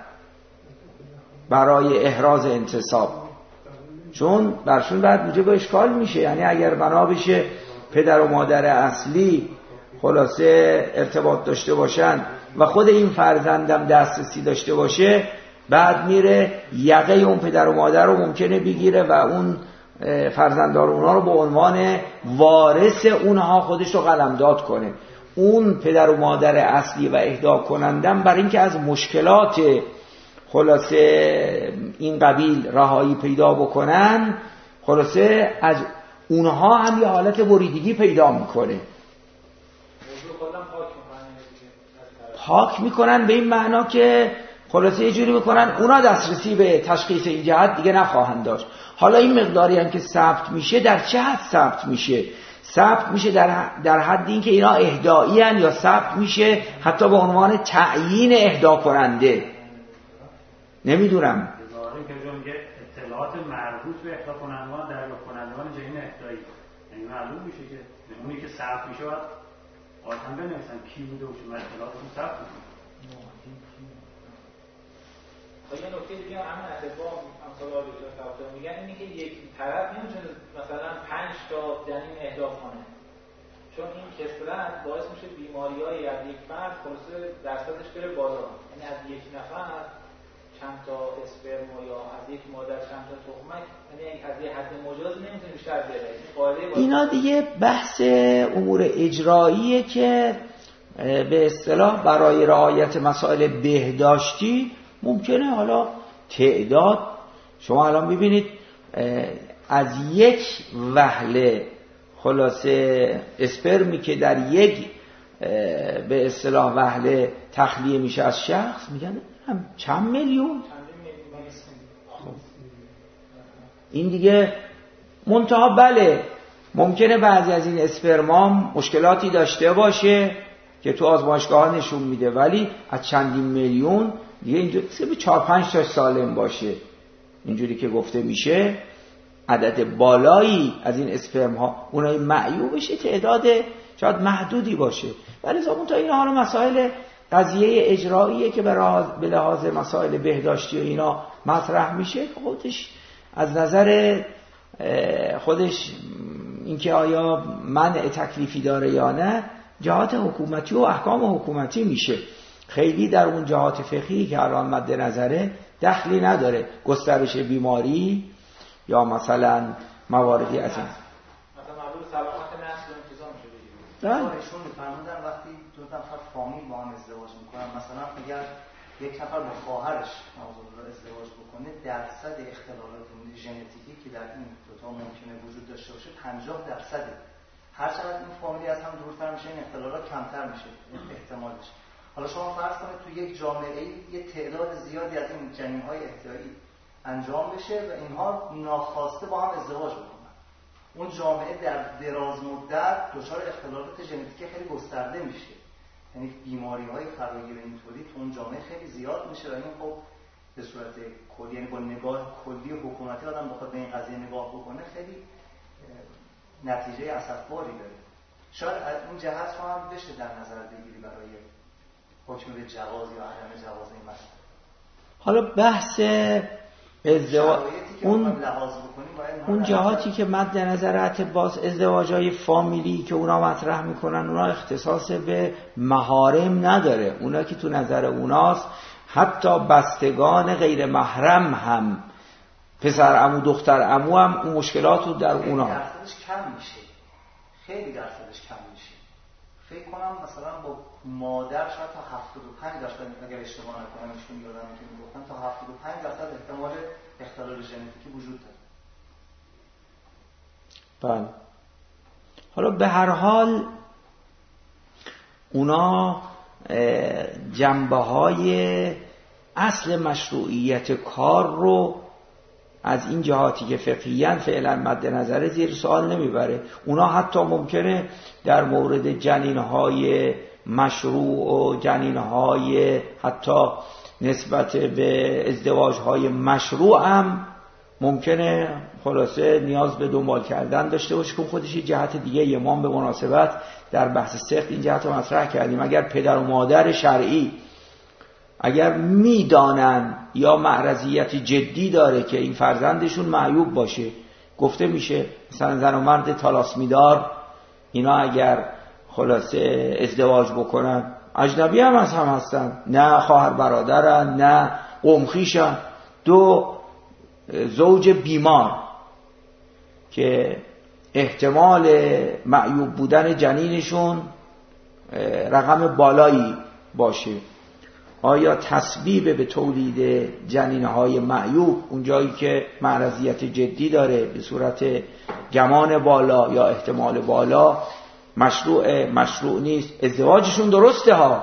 برای احراز انتصاب، چون برشون بعد موجب اشکال میشه. یعنی اگر بنا بشه پدر و مادر اصلی خلاصه ارتباط داشته باشن و خود این فرزندم دسترسی داشته باشه، بعد میره یقه اون پدر و مادر رو ممکنه بگیره و اون فرزندان اونها رو به عنوان وارث اونها خودش رو قلمداد کنه. اون پدر و مادر اصلی و اهدا کنندم برای اینکه از مشکلات خلاصه این قبیل رهایی پیدا بکنن، خلاصه از اونها هم یه حالت بریدگی پیدا میکنه. پاک میکنن به این معنا که خلاصه یه جوری میکنن اونا دسترسی به تشخیص این جهت دیگه نخواهند داشت. حالا این مقداری هم که ثبت میشه در چه حد ثبت میشه؟ ثبت میشه در در حد این که اینا اهدایی ان، یا ثبت میشه حتی به عنوان تعیین اهدا کننده؟ نمیدونم. ظاهری که جون میگه اطلاعات مربوط به اهدا کنندگان در کنندگان جنین اهدایی، یعنی معلوم میشه که اونی که ثبت میشه باید آدم بنویسن کی بوده و چه اطلاعاتشون ثبت میشه. یه نکته دیگه همین اتفاق امثال آقای دکتر میگن اینه که یک طرف نمیتونه مثلا پنج تا جنین اهدا کنه، چون این کثرت باعث میشه بیماری‌های از یک فرد خلاصه درصدش بره بالا. یعنی از یک نفر چند تا اسپرم یا از یک مادر چند تا تخمک، یعنی از یه حد مجازی نمیتونه بیشتر بره. اینا دیگه بحث امور اجراییه که به اصطلاح برای رعایت مسائل بهداشتی ممکنه حالا تعداد، شما الان ببینید از یک وهله خلاصه اسپرمی که در یک به اصطلاح وهله تخلیه میشه از شخص میگن هم چند میلیون. خب این دیگه منتها بله ممکنه بعضی از این اسپرمام مشکلاتی داشته باشه که تو آزمایشگاه نشون میده، ولی از چندین میلیون دیگه اینجوری به چهار پنج تا سالم باشه، اینجوری که گفته میشه عدد بالایی از این اسپرم ها اونای معیوبشه تعداد شاید محدودی باشه. ولی زمان تا اینها رو مسائل قضیه اجراییه که به لحاظ مسائل بهداشتی و اینا مطرح میشه، خودش از نظر خودش اینکه آیا منع تکلیفی داره یا نه جهات حکومتی و احکام حکومتی میشه، خیلی در اون جهات فقهی که الان مد نظره دخلی نداره. گسترش بیماری یا مثلا مواردی از این مثلا موضوع سلامت نسل و انتظام شده دیگه. ایشون فرمودن وقتی دو نفر فامیل با هم ازدواج میکنن، مثلا اگر یک نفر با خواهرش موضوع ازدواج بکنه، درصد اختلالات ژنتیکی که در این دو تا ممکنه وجود داشته باشه پنجاه درصده. هر چقدر این فامیلی از هم دورتر میشه این اختلالات کمتر میشه احتمالش. حالا شما فرض کنید تو یک جامعه یه تعداد زیادی از این جنین‌های احتیایی انجام بشه و اینها ناخواسته با هم ازدواج بکنن، اون جامعه در دراز مدت دچار اختلالات ژنتیکی خیلی گسترده میشه، یعنی بیماری‌های فراگیر اینطوری تو اون جامعه خیلی زیاد میشه و این خب به صورت کلی، یعنی با نگاه کلی حکومتی آدم بخواد به این قضیه نگاه بکنه خیلی نتیجه اسفباری داره. شاید از این جهت رو هم بشه در نظر بگیری برای حکم به جواز یا عدم جواز این مسئله. حالا بحث ازدواج اون اون جهاتی که مد نظرت باز ازدواجای فامیلی که اونا مطرح میکنن اونا اختصاص به محارم نداره، اونا که تو نظر اوناست حتی بستگان غیر محرم هم پسر عمو دختر عمو هم اون مشکلات رو در اونا درصدش کم میشه، خیلی درصدش کم میشه. فکر کنم مثلا با مادر شاید تا هفتاد و پنج درصد اگر اشتباه نکنم چون یادم که میگفتن تا هفتاد و پنج درصد احتمال اختلال ژنتیکی وجود داره. بله. حالا به هر حال اونا جنبه های اصل مشروعیت کار رو از این جهاتی که فقهیاً فعلا مد نظر زیر سوال نمیبره. اونا حتی ممکنه در مورد جنینهای مشروع و جنینهای حتی نسبت به ازدواجهای مشروع هم ممکنه خلاصه نیاز به دنبال کردن داشته باشه که خودش یه جهت دیگه. یه ما به مناسبت در بحث سخت این جهت رو مطرح کردیم. اگر پدر و مادر شرعی اگر میدانن یا معرضیت جدی داره که این فرزندشون معیوب باشه، گفته میشه مثلا زن و مرد تالاسمیدار اینا اگر خلاصه ازدواج بکنن اجنبی هم از هم هستن، نه خواهر برادرن نه قوم خویشن، دو زوج بیمار که احتمال معیوب بودن جنینشون رقم بالایی باشه، آیا تسبیب به تولید جنینهای معیوب اونجایی که معرضیت جدی داره به صورت گمان بالا یا احتمال بالا مشروع مشروع نیست؟ ازدواجشون درسته ها،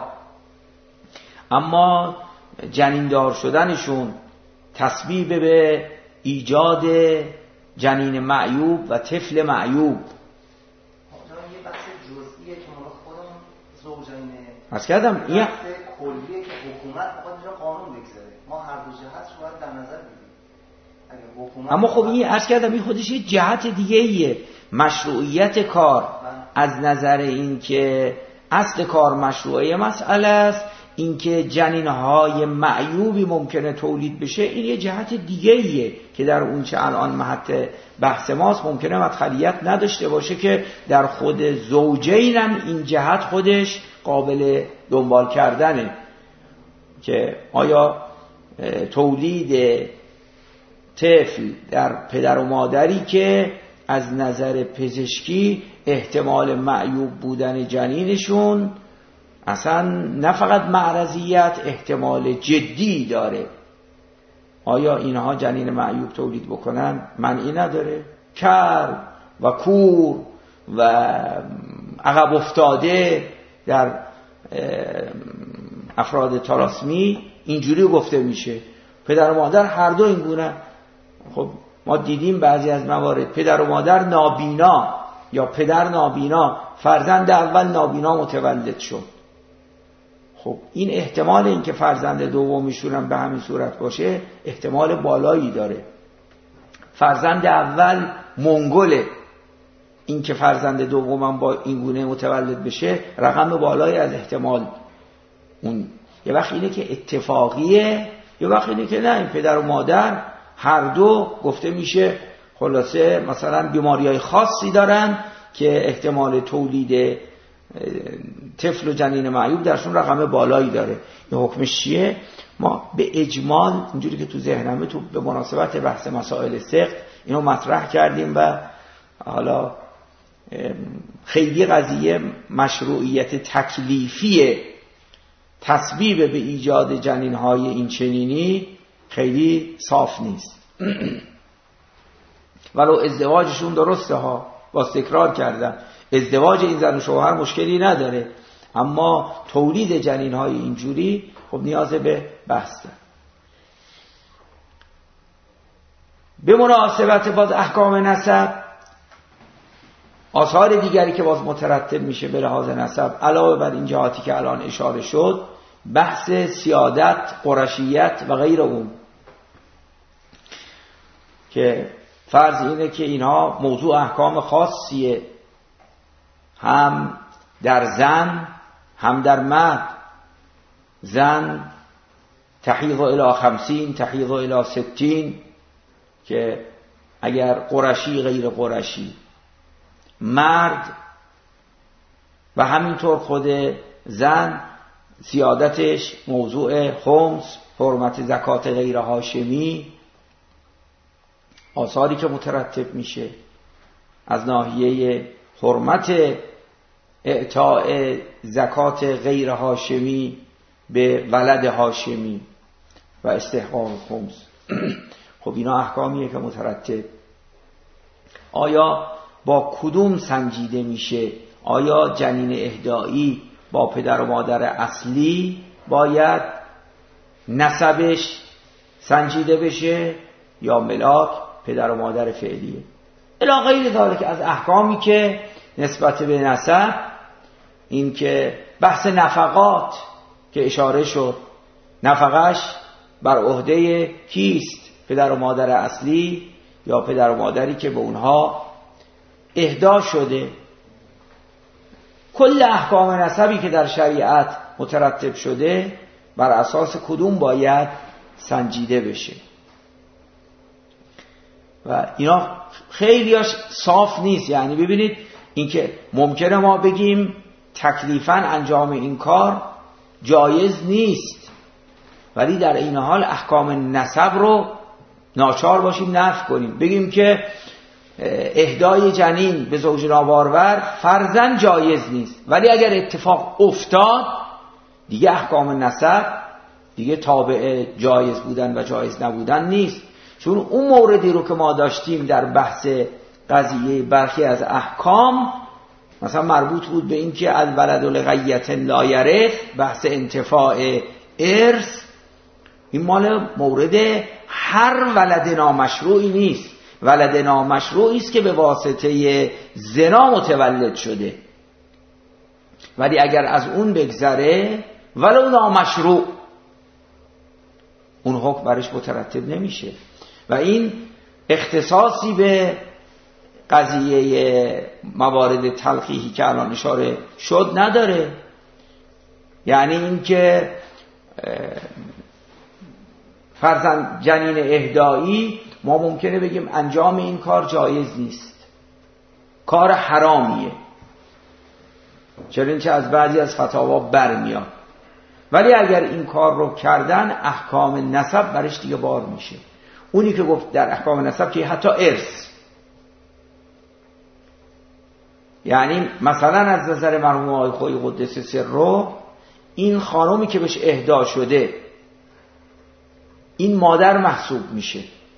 اما جنیندار شدنشون تسبیب به ایجاد جنین معیوب و طفل معیوب. یه بحث جزئیه که ما خودمون زوجین از کردم این کلیه که حکومت میخواد اینجا قانون بگذاره، ما هر دو جهت رو باید در نظر بگیریم. حکومت اما خب این عرض کردم این خودش یه جهت دیگه ایه. مشروعیت کار از نظر این که اصل کار مشروعیه مسئله است، این که جنینهای معیوبی ممکنه تولید بشه این یه جهت دیگه ایه که در اون چه الان محط بحث ماست ممکنه مدخلیت نداشته باشه که در خود زوجین هم این جهت خودش قابل دنبال کردنه که آیا تولید طفل در پدر و مادری که از نظر پزشکی احتمال معیوب بودن جنینشون اصلا نه فقط معرضیت احتمال جدی داره، آیا اینها جنین معیوب تولید بکنن معنی نداره؟ کر و کور و عقب افتاده در افراد تالاسمی اینجوری گفته میشه. پدر و مادر هر دو این گونه. خب ما دیدیم بعضی از موارد پدر و مادر نابینا یا پدر نابینا، فرزند اول نابینا متولد شد. خب این احتمال این که فرزند دومیشون هم به همین صورت باشه احتمال بالایی داره. فرزند اول منگله، این که فرزند دومم با این گونه متولد بشه رقم بالایی از احتمال اون. یه وقت اینه که اتفاقیه، یه وقت اینه که نه، این پدر و مادر هر دو گفته میشه خلاصه مثلا بیماری‌های خاصی دارن که احتمال تولید طفل و جنین معیوب درشون رقم بالایی داره. این حکمش چیه؟ ما به اجمال اینجوری که تو ذهنمه تو به مناسبت بحث مسائل سخت اینو مطرح کردیم و حالا خیلی قضیه مشروعیت تکلیفی تسبیب به ایجاد جنین‌های این چنینی خیلی صاف نیست. ولو ازدواجشون درسته ها، با تکرار کردم ازدواج این زن و شوهر مشکلی نداره، اما تولید جنین‌های اینجوری خب نیاز به بحث داره. به مناسبت باز احکام نسب آثار دیگری که باز مترتب میشه به لحاظ نسب علاوه بر این جهاتی که الان اشاره شد، بحث سیادت، قرشیت و غیر اون که فرض اینه که اینها موضوع احکام خاصیه، هم در زن هم در مرد. زن تحیض الی خمسین تحیض الی ستین که اگر قرشی غیر قرشی، مرد و همینطور خود زن سیادتش موضوع خمس، حرمت زکات غیر هاشمی، آثاری که مترتب میشه از ناحیه حرمت اعطاء زکات غیر هاشمی به ولد هاشمی و استحقاق خمس. خب اینا احکامیه که مترتب. آیا با کدوم سنجیده میشه؟ آیا جنین اهدایی با پدر و مادر اصلی باید نسبش سنجیده بشه یا ملاک پدر و مادر فعلیه؟ الی غیر ذالک از احکامی که نسبت به نسب، این که بحث نفقات که اشاره شد، نفقش بر عهده کیست؟ پدر و مادر اصلی یا پدر و مادری که به اونها اهدا شده؟ کل احکام نسبی که در شریعت مترتب شده بر اساس کدوم باید سنجیده بشه؟ و اینا خیلیاش صاف نیست. یعنی ببینید اینکه ممکنه ما بگیم تکلیفاً انجام این کار جایز نیست، ولی در این حال احکام نسب رو ناچار باشیم نفی کنیم، بگیم که اهدای جنین به زوج نابارور فرضاً جایز نیست، ولی اگر اتفاق افتاد دیگه احکام نسب دیگه تابع جایز بودن و جایز نبودن نیست. چون اون موردی رو که ما داشتیم در بحث قضیه برخی از احکام، مثلا مربوط بود به این که الولد لغیة لا یرث، بحث انتفاع ارث، این مال مورد هر ولد نامشروعی نیست. ولد نامشروعی است که به واسطه زنا متولد شده، ولی اگر از اون بگذره ولو نامشروع، اون حکم برش مترتب نمیشه. و این اختصاصی به قضیه موارد تلقیحی که الان اشاره شد نداره. یعنی این که فرضاً جنین اهدایی ما ممکنه بگیم انجام این کار جایز نیست، کار حرامیه، چنانچه از بعضی از فتاوا برمیاد، ولی اگر این کار رو کردن احکام نسب برش دیگه بار میشه. اونی که گفت در احکام نسب که حتی ارث، یعنی مثلا از نظر مرحوم آقای خویی قدس سره، این خانومی که بهش اهدا شده این مادر محسوب میشه،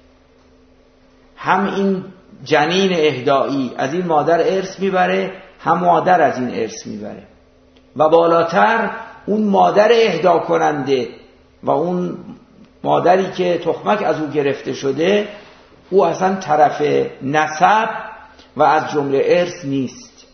هم این جنین اهدایی از این مادر ارث میبره، هم مادر از این ارث میبره، و بالاتر اون مادر اهدا کننده و اون مادری که تخمک از او گرفته شده، او اصلا طرف نسب و از جمله ارث نیست.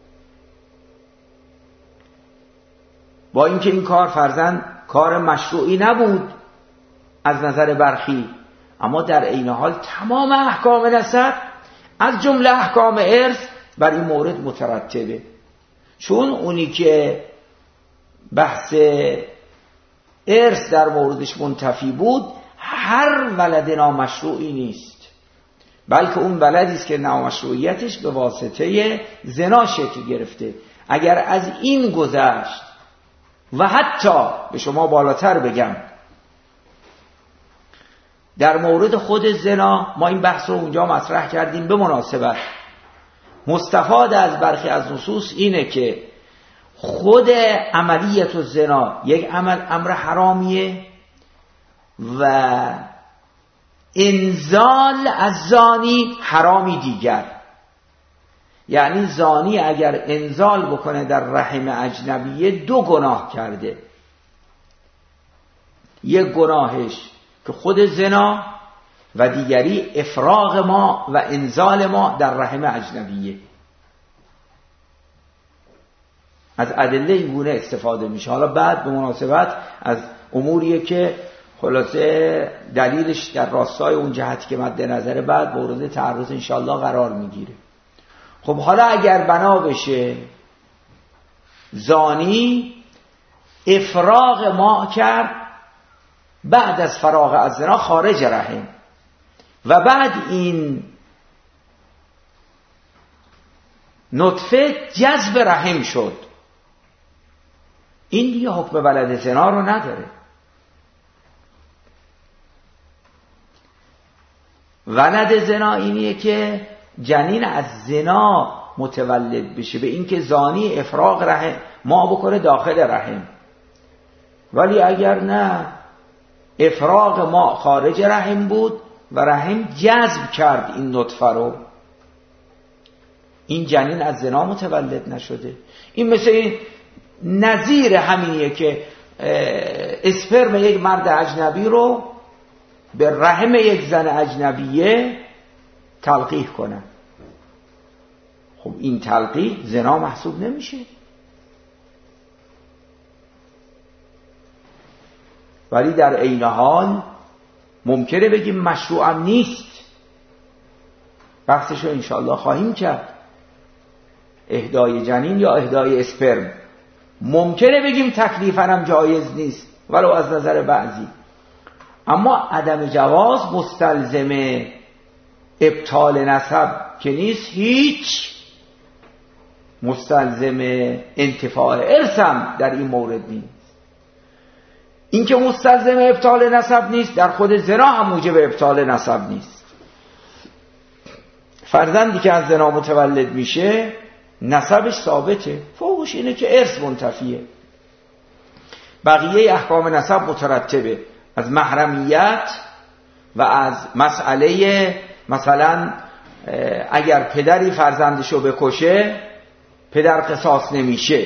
با اینکه این کار فرضاً کار مشروعی نبود از نظر برخی، اما در عین حال تمام احکام نسب از جمله احکام ارث بر این مورد مترتبه. چون اونی که بحث ارث در موردش منتفی بود هر ولد نامشروعی نیست، بلکه اون ولدی است که نامشروعیتش به واسطه زنا شکل گرفته. اگر از این گذشت و حتی به شما بالاتر بگم در مورد خود زنا، ما این بحث رو اونجا مطرح کردیم به مناسبت، مستفاد از برخی از نصوص اینه که خود عملیت الزنا یک عمل امر حرامیه و انزال از زانی حرامی دیگر. یعنی زانی اگر انزال بکنه در رحم اجنبیه دو گناه کرده، یک گناهش که خود زنا و دیگری افراغ ما و انزال ما در رحم اجنبیه. از ادله این گونه استفاده میشه. حالا بعد به مناسبت از اموریه که خلاصه دلیلش در راستای اون جهتی که مد نظر بعد مورد تعرض انشاءالله قرار میگیره. خب حالا اگر بنا بشه زانی افراغ ما کرد بعد از فراغ از زنا خارج رحم و بعد این نطفه جذب رحم شد، این دیگه حکم ولد زنا رو نداره. ولد زنا اینیه که جنین از زنا متولد بشه، به اینکه زانی افراغ رحم ما بکنه داخل رحم. ولی اگر نه، افراغ ما خارج رحم بود و رحم جذب کرد این نطفه رو، این جنین از زنا متولد نشده. این مثل این نظیر همینیه که اسپرم یک مرد اجنبی رو به رحم یک زن اجنبیه تلقیح کنن. خب این تلقیح زنا محسوب نمیشه. ولی در عین حال ممکنه بگیم مشروعم نیست. بحثشو انشاءالله خواهیم کرد. اهدای جنین یا اهدای اسپرم ممکنه بگیم تکلیفاً هم جایز نیست ولو از نظر بعضی، اما عدم جواز مستلزم ابطال نسب که نیست، هیچ مستلزم انتفاع ارث هم در این مورد نیست. این که مستلزم ابطال نسب نیست، در خود زنا هم موجب ابطال نسب نیست. فرزندی که از زنا متولد میشه نسبش ثابته، فوقش اینه که ارث منتفیه. بقیه احکام نسب مترتبه از محرمیت و از مسئله، مثلا اگر پدری فرزندشو بکشه پدر قصاص نمیشه.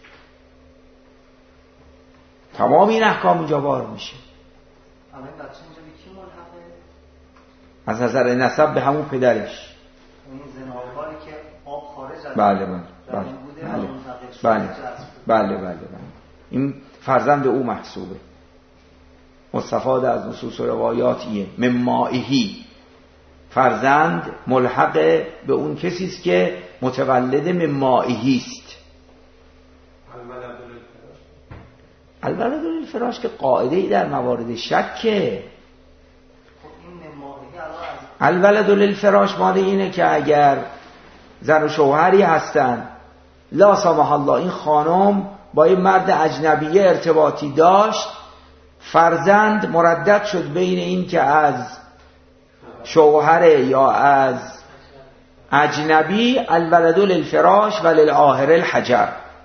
تمام این احکام اینجا بار میشه. اما این بچه اینجا به کی ملحقه؟ از نظر نسب به همون پدرش. این زنهارکاری که آب خارج از بله بله بله بله بله بله بله این فرزند او محسوبه. مستفاد از نصوص و روایاتیه ممائهی، فرزند ملحق به اون کسی است که متولد ممائهی است. الولد للفراش که قاعده ای در موارد شکه. الولد للفراش معنی اینه که اگر زن و شوهری هستن، لا سمح الله این خانم با این مرد اجنبیه ارتباطی داشت، فرزند مردد شد بین این که از شوهر یا از اجنبی، الولد للفراش و للآخر الحجر.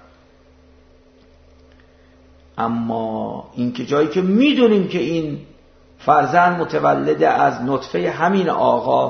اما این که جایی که میدونیم که این فرزند متولد از نطفه همین آغاز،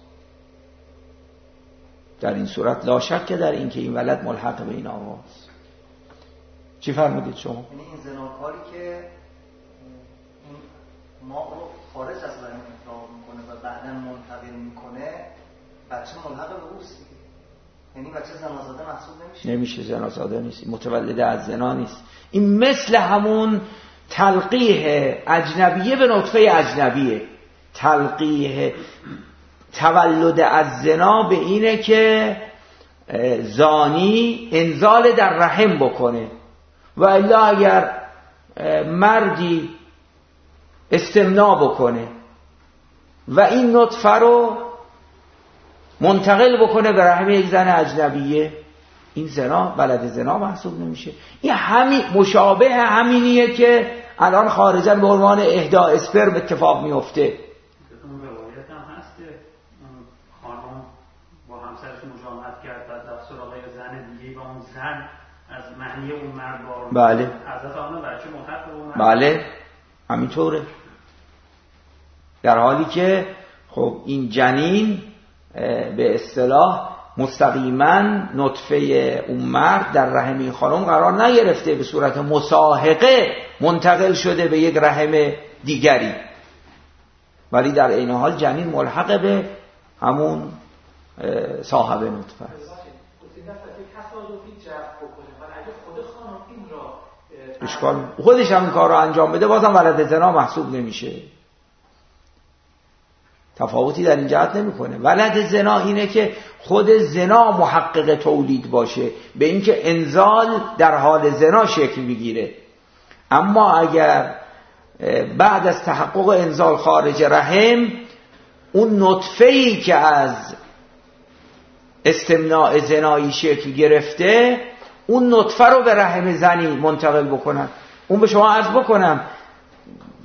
در این صورت لا شک در این که این ولد ملحق به این آغاز. چی فرمودید شما؟ یعنی این زناکاری که این ما رو خارج از رحم افراغ میکنه و بعدا منتقل میکنه، بچه ملحق به اوست دیگه. یعنی بچه زنازاده محسوب نمیشه؟ نمیشه، زنازاده نیست، متولد از زنا نیست. این مثل همون تلقیح اجنبیه به نطفه اجنبیه. تلقیح تولد از زنا به اینه که زانی انزال در رحم بکنه، و الا اگر مردی استمناء بکنه و این نطفه رو منتقل بکنه به رحم یک زن اجنبیه، این زنا ولد زنا محسوب نمیشه. این همین مشابه همینیه که الان خارجا به عنوان اهداء اسپرم اتفاق میفته. اون روایت هم هست که خانم با همسرش مجامعت کرد، بعد رفت سراغ زن دیگه و اون زن از معنی اون مرد بار. بله. حضرت آنها بچه ملحق به اون مرد. بله همینطوره. در حالی که خب این جنین به اصطلاح مستقیما نطفه اون مرد در رحم این خانم قرار نگرفته، به صورت مساحقه منتقل شده به یک رحم دیگری، ولی در این حال جنین ملحق به همون صاحب نطفه است. اشکال خودش هم کار رو انجام بده بازم ولد زنا محسوب نمیشه. تفاوتی در این جهت نمیکنه. ولد زنا اینه که خود زنا محقق تولید باشه، به اینکه انزال در حال زنا شکل بگیره. اما اگر بعد از تحقق انزال خارج رحم اون نطفه‌ای که از استمناء زنایی شکل گرفته، اون نطفه رو به رحم زنی منتقل بکنن. اون به شما عرض بکنم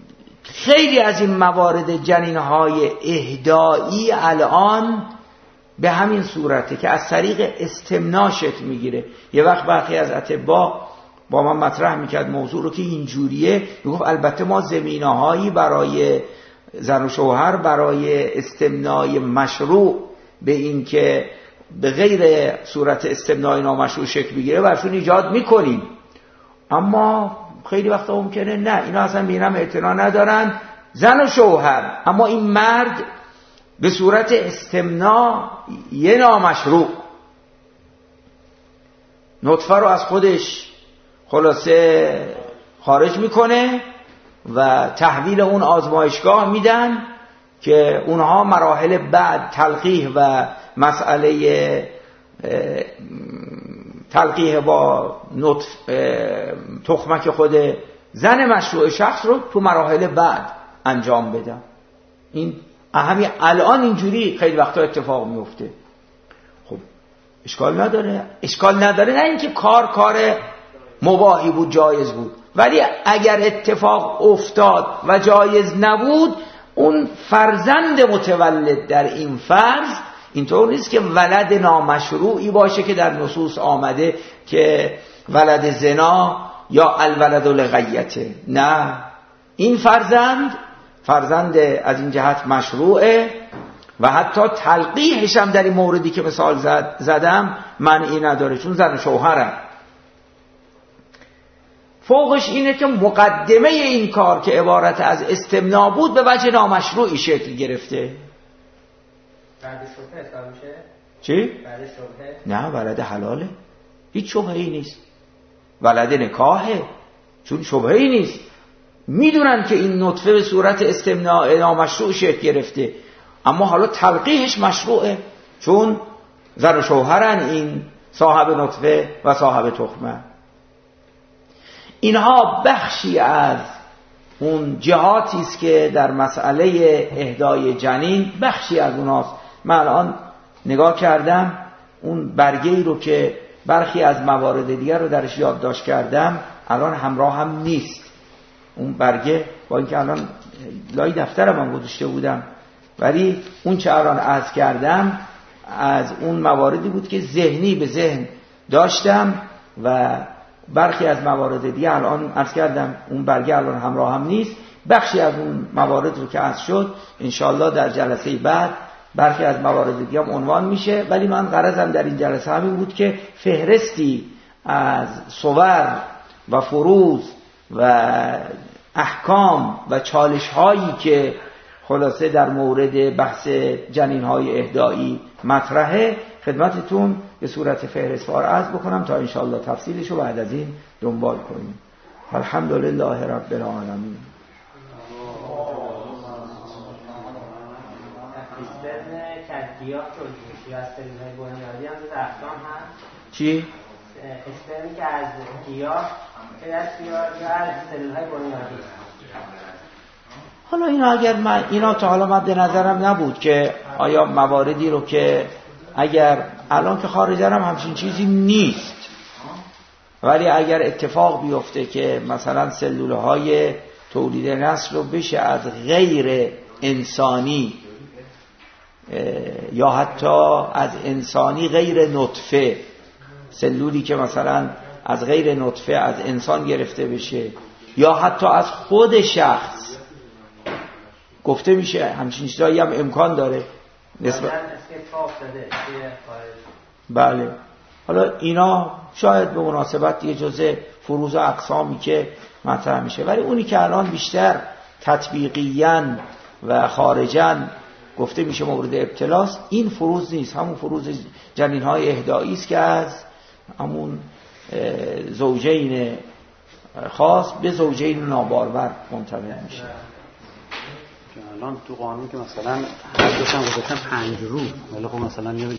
خیلی از این موارد جنین‌های اهدایی الان به همین صورته که از طریق استمناء شکل میگیره. یه وقت برخی از اطباء با من مطرح میکرد موضوع رو که اینجوریه، میگفت البته ما زمینه‌هایی برای زن و شوهر برای استمناء مشروع به این که به غیر صورت استمناء نامشروع شکل بگیره برشون ایجاد میکنیم، اما خیلی وقتا ممکنه نه، اینا اصلا به اینم اعتنا ندارن، زن و شوهر، اما این مرد به صورت استمناء یه نامشروع نطفه رو از خودش خلاصه خارج میکنه و تحویل اون آزمایشگاه میدن که اونها مراحل بعد تلقیح و مسئله تلقیح با نطف تخمک خود زن مشروع شخص رو تو مراحل بعد انجام بدن. این همین الان اینجوری خیلی وقتا اتفاق میفته. خب اشکال نداره، اشکال نداره، نه اینکه کار کار مباحی بود، جایز بود، ولی اگر اتفاق افتاد و جایز نبود، اون فرزند متولد در این فرض اینطور نیست که ولد نامشروعی باشه که در نصوص آمده که ولد زنا یا الولد لغیته. نه، این فرزند فرزند از این جهت مشروعه و حتی تلقیحش هم در این موردی که مثال زد زدم معنی نداره، چون زن شوهرم. فوقش اینه که مقدمه این کار که عبارت از استمناء بود به وجه نامشروعی شکل گرفته. بعد شبهه حساب میشه؟ چی؟ بعد شبهه؟ نه، ولد حلاله، هیچ شبهه‌ای نیست. ولد نکاحه، چون شبهه‌ای نیست. میدونن که این نطفه به صورت استمناء نامشروع شکل گرفته، اما حالا تلقیحش مشروعه، چون زن و شوهرن این صاحب نطفه و صاحب تخمه. اینها بخشی از اون جهاتی است که در مسئله اهدای جنین بخشی از اوناست. من الان نگاه کردم اون برگه‌ای رو که برخی از موارد دیگر رو درش یادداشت کردم الان همراه هم نیست. اون برگه با اینکه الان لای دفترم هم گذاشته بودم، ولی اون چه الان عرض کردم از اون مواردی بود که ذهنی به ذهن داشتم و برخی از موارد دیگه الان عرض کردم اون برگه الان همراه هم نیست. بخشی از اون موارد رو که عرض شد انشالله در جلسه بعد برخی از موارد دیگه هم عنوان میشه، ولی من غرضم در این جلسه همین بود که فهرستی از صور و فروض و احکام و چالش هایی که خلاصه در مورد بحث جنین های اهدایی مطرحه خدمتتون به صورت فهرستوار عرض بکنم تا انشاءالله تفصیلشو بعد از این دنبال کنیم. الحمدلله رب العالمین. گیاه که از سلولهای بنیادی هم در احکام هست. چی؟ اسپرمی که از گیاه که از گیاه یا از سلولهای بنیادی. حالا اینا اگر من اینا تا حالا مد نظرم نبود که آیا مواردی رو که اگر الان که خارجه هم همچین چیزی نیست، ولی اگر اتفاق بیفته که مثلا سلولهای تولید نسل رو بشه از غیر انسانی یا حتی از انسانی غیر نطفه، سلولی که مثلا از غیر نطفه از انسان گرفته بشه یا حتی از خود شخص گفته میشه، همچین چیزایی هم امکان داره نسبت. بله، حالا اینا شاید به مناسبت یه جزء فروض و اقسامی که مطرح میشه، ولی اونی که الان بیشتر تطبیقیاً و خارجاً گفته میشه مورد ابتلاست، این فروض نیست، همون فروض جنین های اهدایی است که از همون زوجین خاص به زوجین نابارور منتقل میشه. الان تو قانون که مثلا هر دوشم گذاشتن پنج روز، ولی خب مثلا